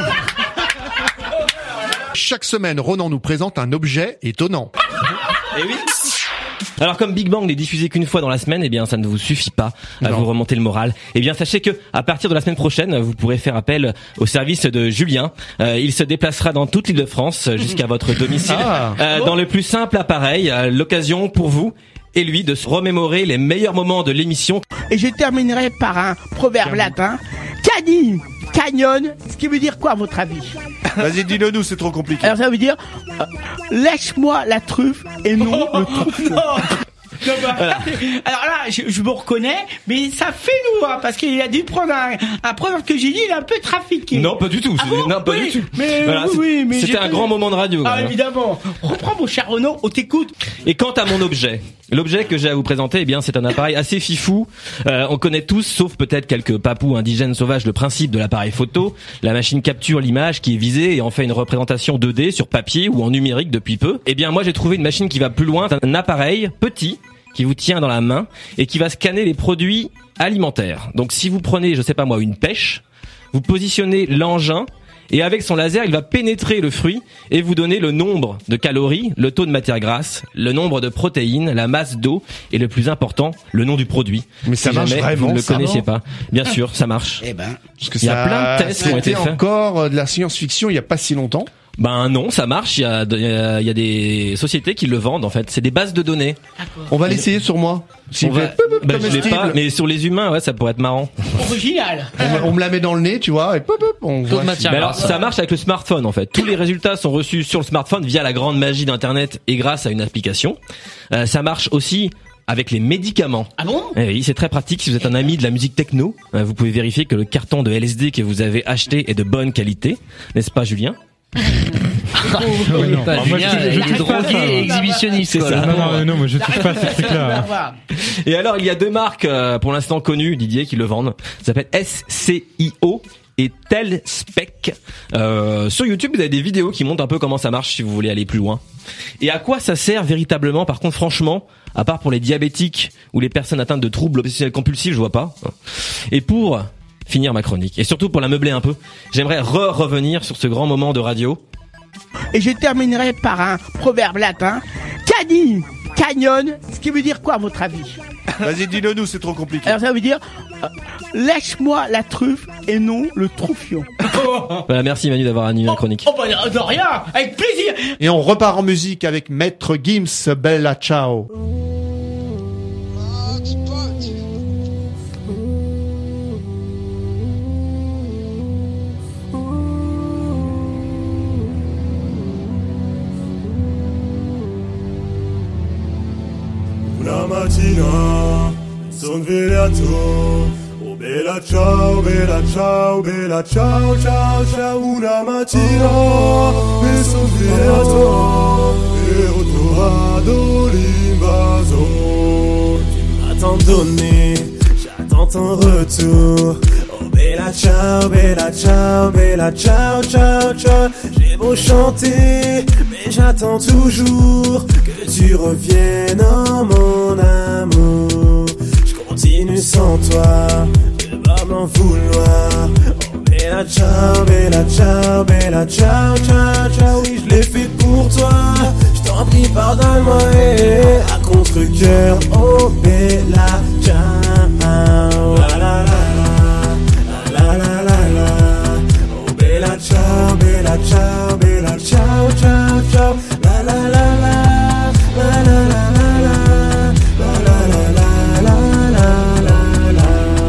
Chaque semaine, Renan nous présente un objet étonnant. Et oui. Alors comme Big Bang n'est diffusé qu'une fois dans la semaine, eh bien ça ne vous suffit pas à vous remonter le moral. Eh bien sachez que à partir de la semaine prochaine, vous pourrez faire appel au service de Julien. Il se déplacera dans toute l'Île-de-France jusqu'à votre domicile dans le plus simple appareil. L'occasion pour vous et lui de se remémorer les meilleurs moments de l'émission. Et je terminerai par un proverbe latin. Qu'a dit Canyon, ce qui veut dire quoi à votre avis? Vas-y, dis-le nous, c'est trop compliqué. Alors ça veut dire lèche-moi la truffe et non le troufion. Non, bah, voilà. Alors là, je me reconnais, mais ça fait nous, hein, parce qu'il a dû prendre un proverbe que j'ai dit, il est un peu trafiqué. Non, pas du tout. Non, pas du tout. Mais voilà, oui, mais c'était un grand moment de radio. Ah, évidemment. Reprends mon cher Renaud, on t'écoute. Et quant à mon objet, l'objet que j'ai à vous présenter, eh bien, c'est un appareil assez fifou. On connaît tous, sauf peut-être quelques papous indigènes sauvages, le principe de l'appareil photo. La machine capture l'image qui est visée et en fait une représentation 2D sur papier ou en numérique depuis peu. Eh bien, moi, j'ai trouvé une machine qui va plus loin. C'est un appareil petit qui vous tient dans la main et qui va scanner les produits alimentaires. Donc, si vous prenez, je sais pas moi, une pêche, vous positionnez l'engin et avec son laser, il va pénétrer le fruit et vous donner le nombre de calories, le taux de matière grasse, le nombre de protéines, la masse d'eau et le plus important, le nom du produit. Mais ça si marche jamais vraiment, vous ne le ça, connaissiez non pas. Bien sûr, ça marche. Eh ben, parce que il y a plein de tests qui ont été faits. Encore de la science-fiction il y a pas si longtemps. Ben non, ça marche. Il y a des sociétés qui le vendent en fait. C'est des bases de données. On va l'essayer sur moi. Je l'ai pas, mais sur les humains, ouais, ça pourrait être marrant. Original. On me la met dans le nez, tu vois, et on voit. Mais alors, ça marche avec le smartphone en fait. Tous les résultats sont reçus sur le smartphone via la grande magie d'Internet et grâce à une application. Ça marche aussi avec les médicaments. Ah bon? Eh oui, c'est très pratique. Si vous êtes un ami de la musique techno, vous pouvez vérifier que le carton de LSD que vous avez acheté est de bonne qualité, n'est-ce pas, Julien? Il est pas Julien, il est drogué et exhibitionniste. C'est ça. Non, moi je touche pas à ces trucs-là. Et alors, il y a deux marques pour l'instant connues, Didier, qui le vendent. Ça s'appelle SCIO et Telspec. Sur YouTube, vous avez des vidéos qui montrent un peu comment ça marche si vous voulez aller plus loin. Et à quoi ça sert véritablement? Par contre, franchement, à part pour les diabétiques ou les personnes atteintes de troubles obsessionnels compulsifs, je vois pas. Et pour finir ma chronique, et surtout pour la meubler un peu, j'aimerais revenir sur ce grand moment de radio. Et je terminerai par un proverbe latin. Canyon, ce qui veut dire quoi à votre avis? Vas-y, dis-le nous, c'est trop compliqué. Alors ça veut dire lèche-moi la truffe et non le troufion. Voilà, merci Manu d'avoir animé la chronique. Oh bah de rien, avec plaisir. Et on repart en musique avec Maître Gims, Bella Ciao. Una mattina son svegliato, oh bella ciao, bella ciao, bella ciao, ciao, ciao. Una mattina mi son svegliato e ho trovato l'invaso. Tu m'as tant donné, j'attends ton retour. Oh bella ciao, bella ciao, bella ciao, ciao, ciao. J'ai beau chanter, mais j'attends toujours que tu reviennes, oh mon amour. Je continue sans toi, ne va m'en vouloir. Oh bella ciao, bella ciao, bella ciao, ciao, ciao. Oui, je l'ai fait pour toi, je t'en prie pardonne-moi. À contre-cœur, oh bella ciao. La la la la, la la la la. Oh bella ciao, bella ciao, bella ciao, ciao, ciao. La la la la, la la la la la, la la la la la la la.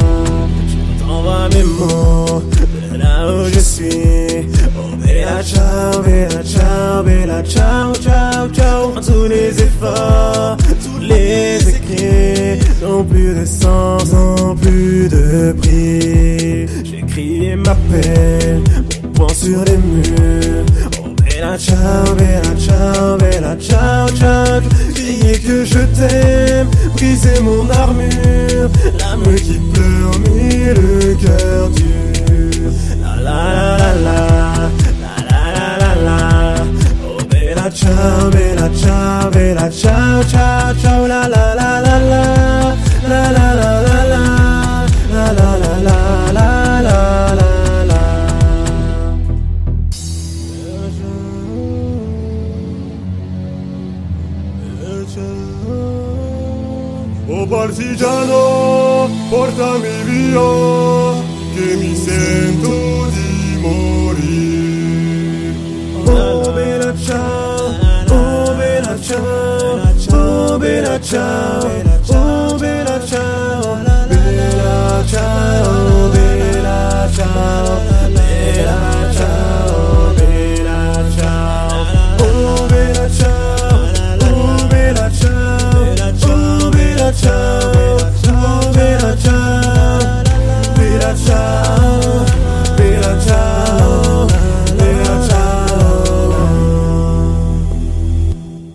Je t'envoie mes mots de là où je suis. Oh bella ciao, bella ciao, bella ciao, ciao, ciao. Tous les efforts, tous les écrits n'ont plus de sens, n'ont plus de prix. J'écris ma peine, mon poing sur les murs. Oh bella ciao, bella ciao, bella ciao, ciao. Crier que je t'aime, briser mon armure. L'âme qui pleure, mais le cœur dur. La la la la, la la la la. Oh bella ciao, bella ciao, bella ciao, ciao, ciao. La la la la la, la la la la la, la la la la la la la. Oh partigiano, portami via, che mi sento di morire. Oh bella ciao, oh bella ciao, oh bella ciao, oh bella ciao, bella ciao, bella ciao.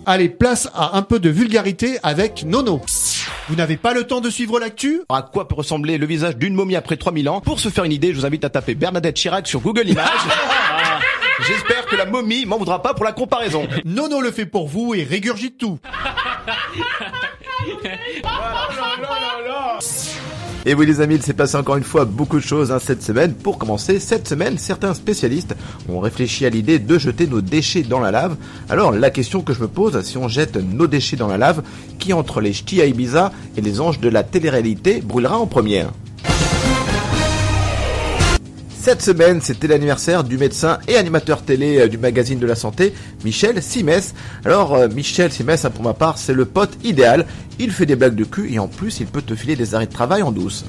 Allez, place à un peu de vulgarité avec Nono. Vous n'avez pas le temps de suivre l'actu ? À quoi peut ressembler le visage d'une momie après 3000 ans ? Pour se faire une idée, je vous invite à taper Bernadette Chirac sur Google Images. J'espère que la momie m'en voudra pas pour la comparaison. Nono le fait pour vous et régurgite tout. Et oui les amis, il s'est passé encore une fois beaucoup de choses cette semaine. Pour commencer, cette semaine, certains spécialistes ont réfléchi à l'idée de jeter nos déchets dans la lave. Alors la question que je me pose, si on jette nos déchets dans la lave, qui entre les ch'tis à Ibiza et les anges de la télé-réalité brûlera en première ? Cette semaine, c'était l'anniversaire du médecin et animateur télé du magazine de la santé, Michel Simès. Alors, Michel Simès, pour ma part, c'est le pote idéal. Il fait des blagues de cul et en plus, il peut te filer des arrêts de travail en douce.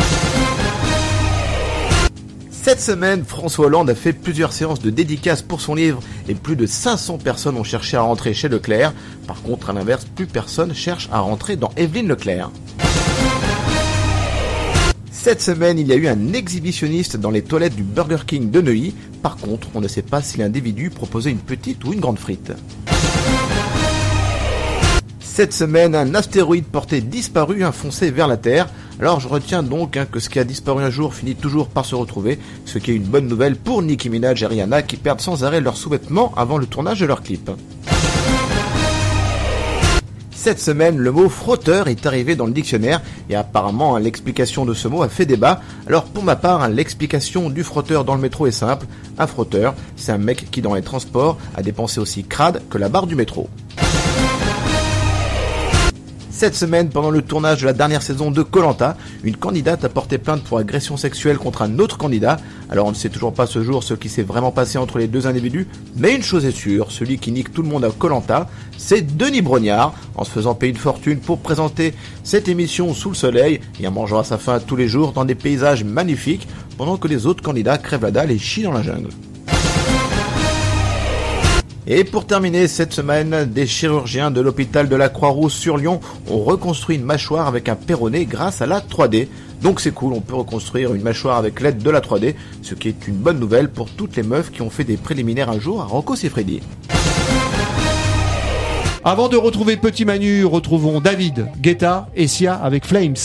Cette semaine, François Hollande a fait plusieurs séances de dédicaces pour son livre et plus de 500 personnes ont cherché à rentrer chez Leclerc. Par contre, à l'inverse, plus personne cherche à rentrer dans Evelyne Leclerc. Cette semaine, il y a eu un exhibitionniste dans les toilettes du Burger King de Neuilly. Par contre, on ne sait pas si l'individu proposait une petite ou une grande frite. Cette semaine, un astéroïde porté disparu a foncé vers la Terre. Alors je retiens donc que ce qui a disparu un jour finit toujours par se retrouver, ce qui est une bonne nouvelle pour Nicki Minaj et Rihanna qui perdent sans arrêt leurs sous-vêtements avant le tournage de leur clip. Cette semaine, le mot frotteur est arrivé dans le dictionnaire et apparemment l'explication de ce mot a fait débat. Alors pour ma part, l'explication du frotteur dans le métro est simple. Un frotteur, c'est un mec qui dans les transports a dépensé aussi crade que la barre du métro. Cette semaine, pendant le tournage de la dernière saison de Koh-Lanta, une candidate a porté plainte pour agression sexuelle contre un autre candidat. Alors on ne sait toujours pas ce jour ce qui s'est vraiment passé entre les deux individus, mais une chose est sûre, celui qui nique tout le monde à Koh-Lanta, c'est Denis Brognard, en se faisant payer une fortune pour présenter cette émission sous le soleil et en mangeant à sa faim tous les jours dans des paysages magnifiques, pendant que les autres candidats crèvent la dalle et chient dans la jungle. Et pour terminer cette semaine, des chirurgiens de l'hôpital de la Croix-Rousse sur Lyon ont reconstruit une mâchoire avec un péroné grâce à la 3D. Donc c'est cool, on peut reconstruire une mâchoire avec l'aide de la 3D, ce qui est une bonne nouvelle pour toutes les meufs qui ont fait des préliminaires un jour à Rocco Siffredi. Avant de retrouver Petit Manu, retrouvons David, Guetta et Sia avec Flames.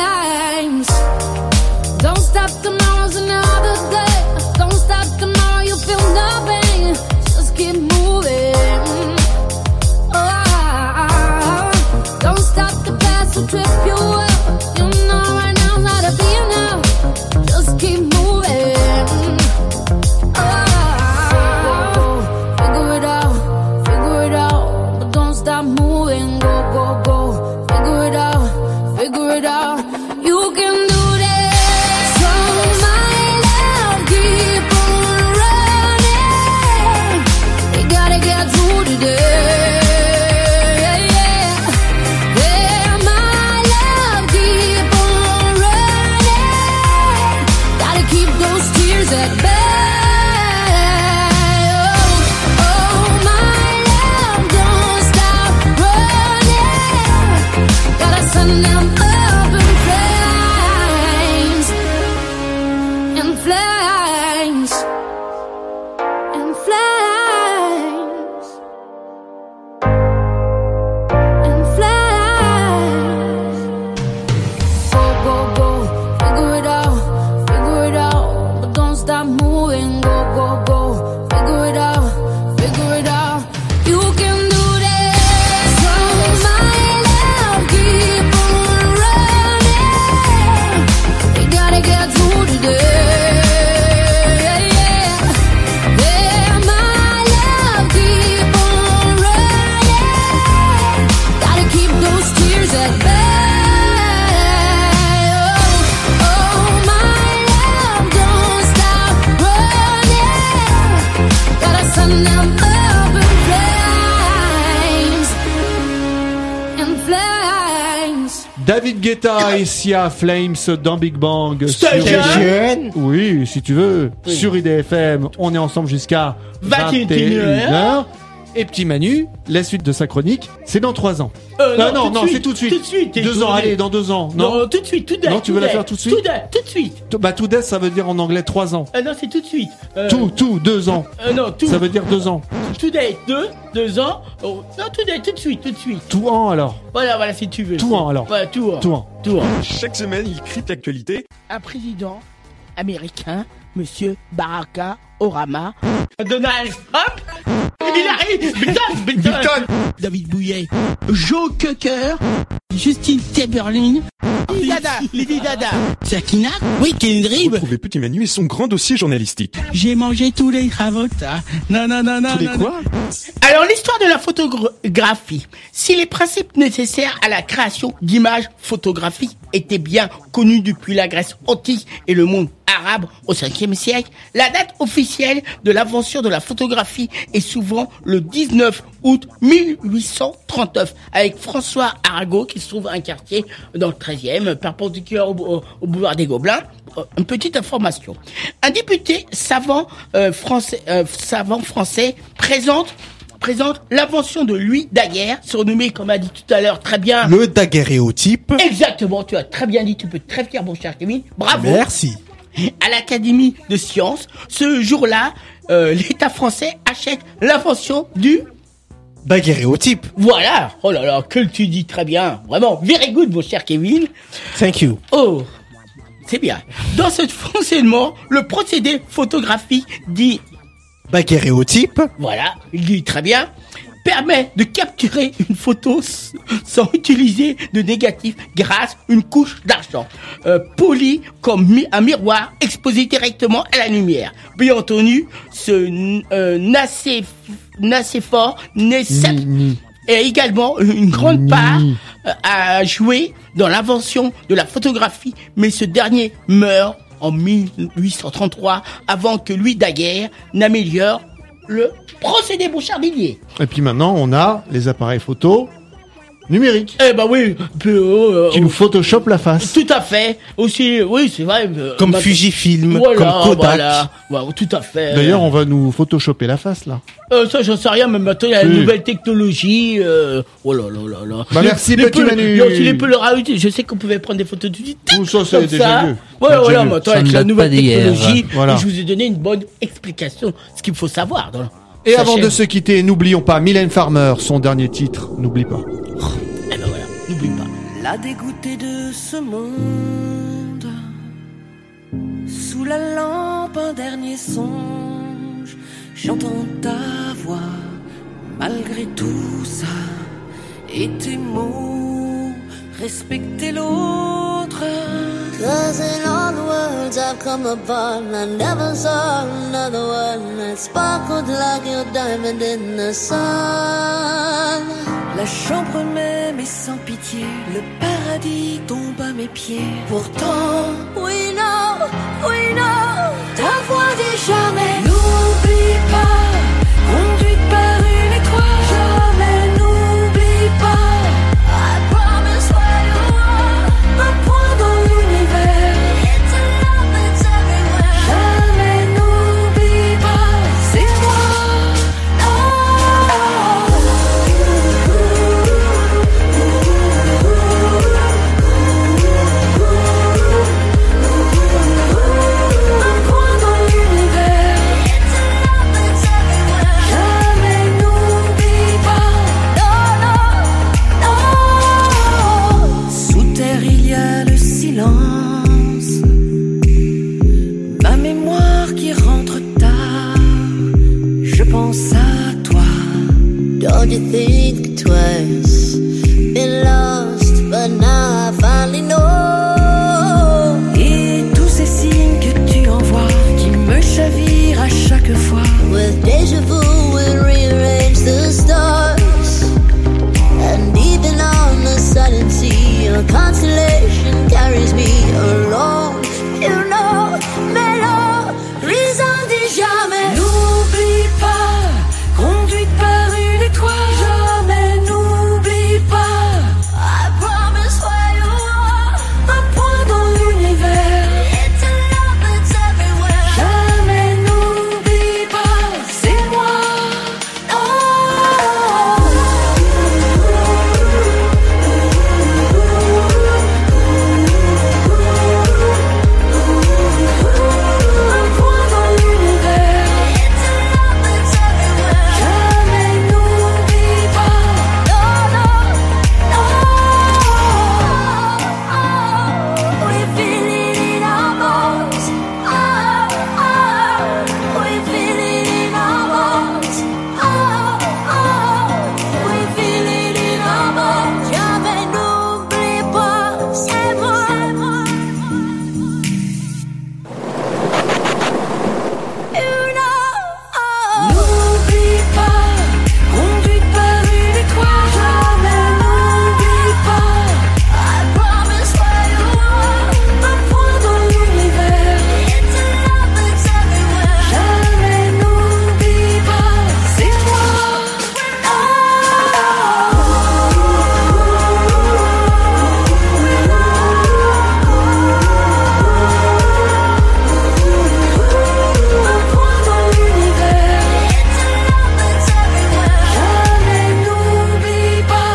Don't stop, tomorrow's another day. Don't stop, tomorrow you'll stop moving, go, go, go. Figure it out, figure it out. You can do this. So my love, keep on running. We gotta get through today. David Guetta et Sia, Flames dans Big Bang. Station. Oui, si tu veux. Oui. Sur IDFM, on est ensemble jusqu'à 21h. Et petit Manu, la suite de sa chronique, c'est dans 3 ans. Non, c'est tout de suite. Tout de suite. 2 ans, allez, dans 2 ans. Non, tout de suite, tout Non, tu veux la faire tout de suite? Tout de suite. Bah, tout ça veut dire en anglais 3 ans. Non, c'est tout de suite. 2 ans. Non, tout. Ça veut dire 2 ans. Tout day, 2 ans. Oh, non, tout day, tout de suite. Tout an alors. Voilà, si tu veux. Tout an alors. Voilà, tout an. Chaque semaine, il crypte l'actualité. Un président américain, Monsieur Barack Obama, Donald Trump, il arrive, Bilton, David Bouillet, Joe Cocker, Justine Timberlake, Lady Dada, Sakina, oui, Kendrick. Retrouvez Petit Manu et son grand dossier journalistique. J'ai mangé tous les cravotas. Non. Tous les quoi? Alors, l'histoire de la photographie. Si les principes nécessaires à la création d'images photographiques étaient bien connus depuis la Grèce antique et le monde arabe au 5e siècle, la date officielle de l'invention de la photographie est souvent le 19 août 1839 avec François Arago qui se trouve à un quartier dans le 13e, perpendiculaire au boulevard des Gobelins. Une petite information. Un député savant français présente l'invention de Louis Daguerre, surnommé, comme a dit tout à l'heure très bien, le daguerréotype. Exactement, tu as très bien dit, tu peux être très fier, mon cher Kevin. Bravo. Merci. À l'Académie de sciences, ce jour-là, l'État français achète l'invention du daguerréotype. Voilà. Oh là là, que tu dis très bien. Vraiment, very good, mon cher Kevin. Thank you. Oh, c'est bien. Dans ce fonctionnement, le procédé photographique dit daguerréotype. Voilà, il dit très bien. Permet de capturer une photo sans utiliser de négatif grâce à une couche d'argent poli comme un miroir exposé directement à la lumière. Bien entendu, ce Nacéphore est également une grande part à jouer dans l'invention de la photographie, mais ce dernier meurt en 1833 avant que Louis Daguerre n'améliore le procédé Bouchard-Villiers. Et puis maintenant, on a les appareils photo numériques. Eh ben oui. Qui nous Photoshop la face. Tout à fait. Aussi, oui, c'est vrai. Comme Fujifilm, voilà, comme Kodak. Voilà, tout à fait. D'ailleurs, on va nous Photoshopper la face, là. Ça, j'en sais rien, mais maintenant, il y a une nouvelle technologie. Oh là là là là. Bah, merci, Petit Manu. Il y a aussi les Polaroid. Je sais qu'on pouvait prendre des photos tout de suite. Tout ça, c'est déjà vieux. Ouais, voilà, maintenant, avec la nouvelle technologie, voilà. Je vous ai donné une bonne explication, ce qu'il faut savoir. Et avant de se quitter, n'oublions pas Mylène Farmer, son dernier titre, n'oublie pas. Eh ben voilà, n'oublie pas. La dégoûtée de ce monde, sous la lampe un dernier songe, j'entends ta voix, malgré tout ça, et tes mots, respecter l'autre. 'Cause in all the worlds I've come upon, I never saw another one that sparkled like your diamond in the sun. La chambre même est sans pitié, le paradis tombe à mes pieds. Pourtant, we know, ta voix dit jamais. N'oublie pas, conduite par une étoile. Jamais n'oublie pas. I promise where you are, un point dans l'univers. It's a love that's everywhere. Jamais n'oublie pas, c'est moi. Un point dans l'univers. pense à toi. Don't you think twice? Been lost, but now I finally know. Et tous ces signes que tu envoies qui me chavirent à chaque fois. With deja vu, we'll rearrange the stars. And even on the silent sea, a constellation carries me along. You know, mélorise en dit jamais. N'oublie pas, conduite par une étoile. Jamais n'oublie pas. I promise where you are. Un point dans l'univers. It's a love that's everywhere. Jamais n'oublie pas, c'est moi. Un point dans l'univers. It's a love that's everywhere. Jamais n'oublie pas. We feel it in our bones. We feel it in our bones. We feel it in our bones. Jamais n'oublie pas, c'est moi. You know. N'oublie pas, conduite par une étoile. Jamais n'oublie pas. I promise where you are. Un point dans l'univers. It's a love that's everywhere. Jamais n'oublie pas, c'est moi. Un point dans l'univers. It's a love that's everywhere. Jamais n'oublie pas.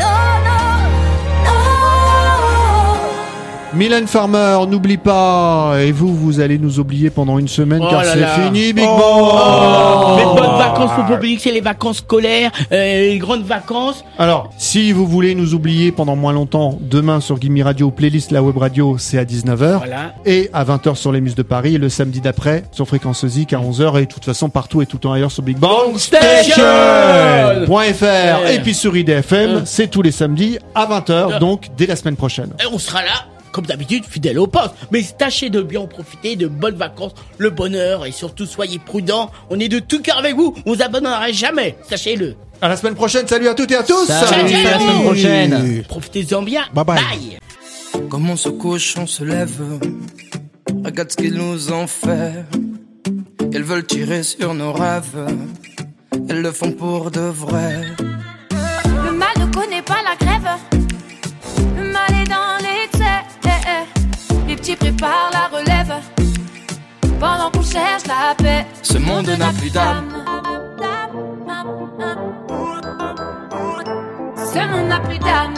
Mylène Farmer, n'oublie pas. Et vous allez nous oublier pendant une semaine Oh car là c'est là. fini, Big Oh. Bang. Les bonnes vacances pour public, c'est les vacances scolaires, les grandes vacances. Alors, si vous voulez nous oublier pendant moins longtemps, demain sur Gimme Radio, playlist la web radio, c'est à 19h. Voilà. Et à 20h sur les Muses de Paris. Et le samedi d'après, sur Fréquence Zik à 11h. Et de toute façon, partout et tout le temps ailleurs sur Big Bang Station. .fr. Et puis sur IDFM, c'est tous les samedis à 20h. Donc, dès la semaine prochaine. Et on sera là, comme d'habitude, fidèle au poste. Mais tâchez de bien en profiter, de bonnes vacances, le bonheur et surtout soyez prudents. On est de tout cœur avec vous, on vous abandonnera jamais, sachez-le. À la semaine prochaine, salut à toutes et à tous. Salut, à la semaine prochaine. Profitez-en bien. Bye bye. Bye. Comme on se couche, on se lève. Regarde ce qu'ils nous ont fait. Elles veulent tirer sur nos rêves. Elles le font pour de vrai. Le mal ne connaît pas la grève. Le mal est dans l'excès. Les petits préparent la relève. Pendant qu'on cherche la paix. Ce monde n'a plus d'âme. Ce monde n'a plus d'âme.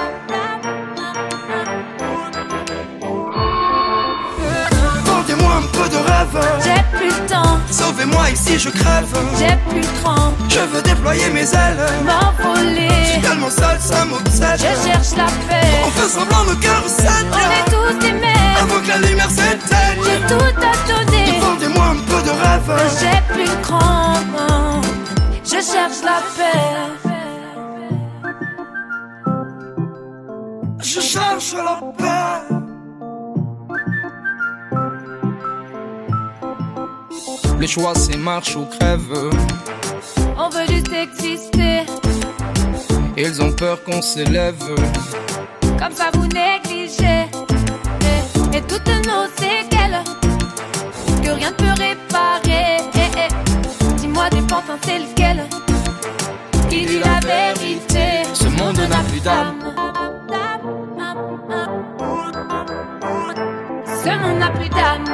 Vendez-moi un peu de rêve. J'ai plus le temps. Sauvez-moi ici, je crève. J'ai plus le cran. Je veux déployer mes ailes. M'envoler. Je suis tellement seul, ça m'obsède. Je cherche la paix. On fait semblant, nos cœurs s'aident. On est tous des mêmes. Avant que la lumière s'éteigne. J'ai tout à donner. Vendez-moi un peu de rêve. J'ai plus le cran. Je cherche la paix. Je cherche la paix. Le choix c'est marche ou crève. On veut juste exister. Ils ont peur qu'on s'élève. Comme ça vous négligez. Et toutes nos séquelles que rien ne peut réparer. Dis-moi des pantins c'est lequel qui dit la vérité. Ce monde n'a plus d'âme. Ce monde n'a plus d'âme.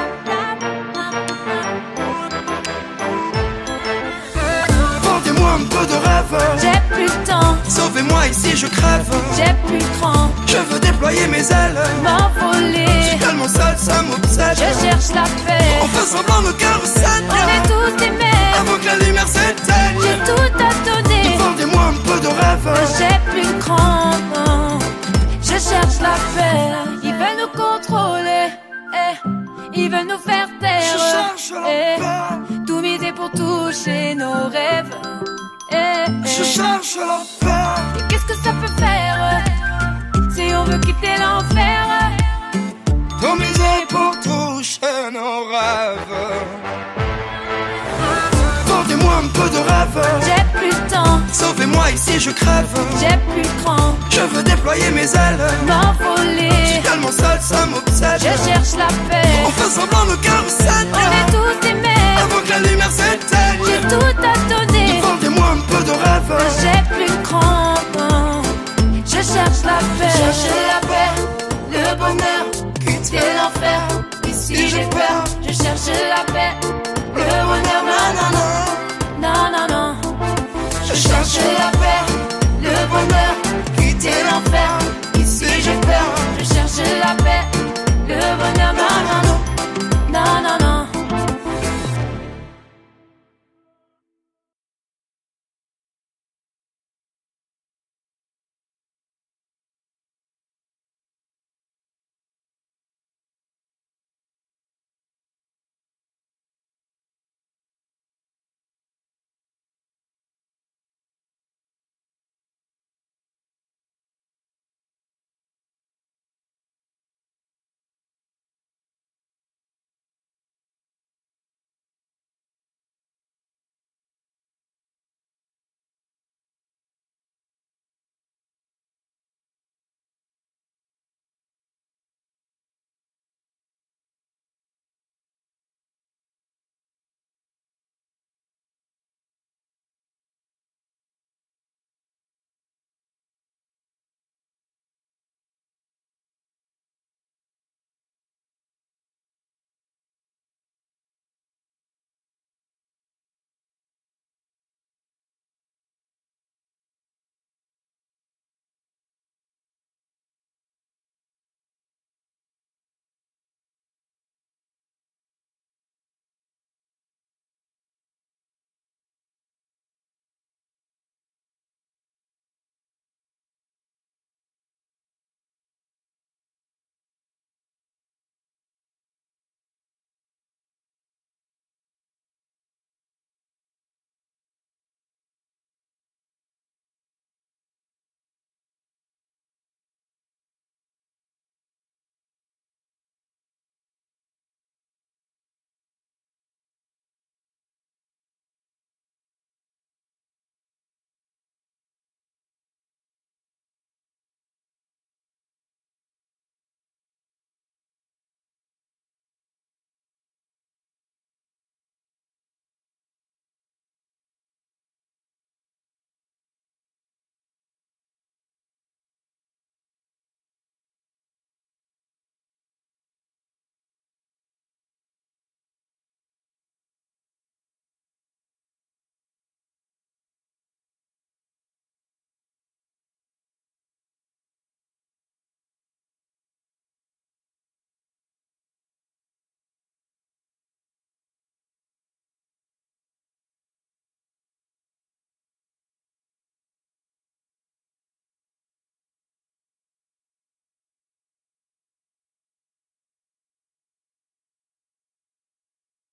Vendez-moi un peu de rêve. J'ai plus le temps. Sauvez-moi ici, je crève. J'ai plus le cran. Je veux déployer mes ailes. M'envoler. Je suis tellement seul, ça m'obsède. Je cherche la paix. On fait semblant, nos cœurs s'aident. On est tous des mêmes. Avant que la lumière s'éteigne. J'ai tout à donner. Vendez-moi un peu de rêve. J'ai plus le cran. Je cherche la paix. Ils veulent nous contrôler. Ils veulent nous faire taire. Je cherche la paix. Tout miser pour toucher nos ça peut faire si on veut quitter l'enfer. Tout miser pour toucher nos rêves. Vendez-moi un peu de rêve. J'ai plus le temps. Sauvez-moi ici, je crève. J'ai plus le cran. Je veux déployer mes ailes. M'envoler. Je suis tellement seul, ça m'obsède. Je cherche la paix. On fait semblant, nos cœurs saignent. On est tous des mères. Avant que la lumière s'éteigne. J'ai tout à donner. Vendez-moi un peu de rêve. J'ai plus le cran. Je cherche la paix. Je cherche la paix. Le bonheur. Quitter l'enfer. Ici j'ai peur. Je cherche la paix. Le bonheur. Non, non, non. Non, non, non. Je cherche la paix. Le bonheur. Quitter l'enfer. Ici j'ai peur. Je cherche la paix. Le bonheur. Non, non, non.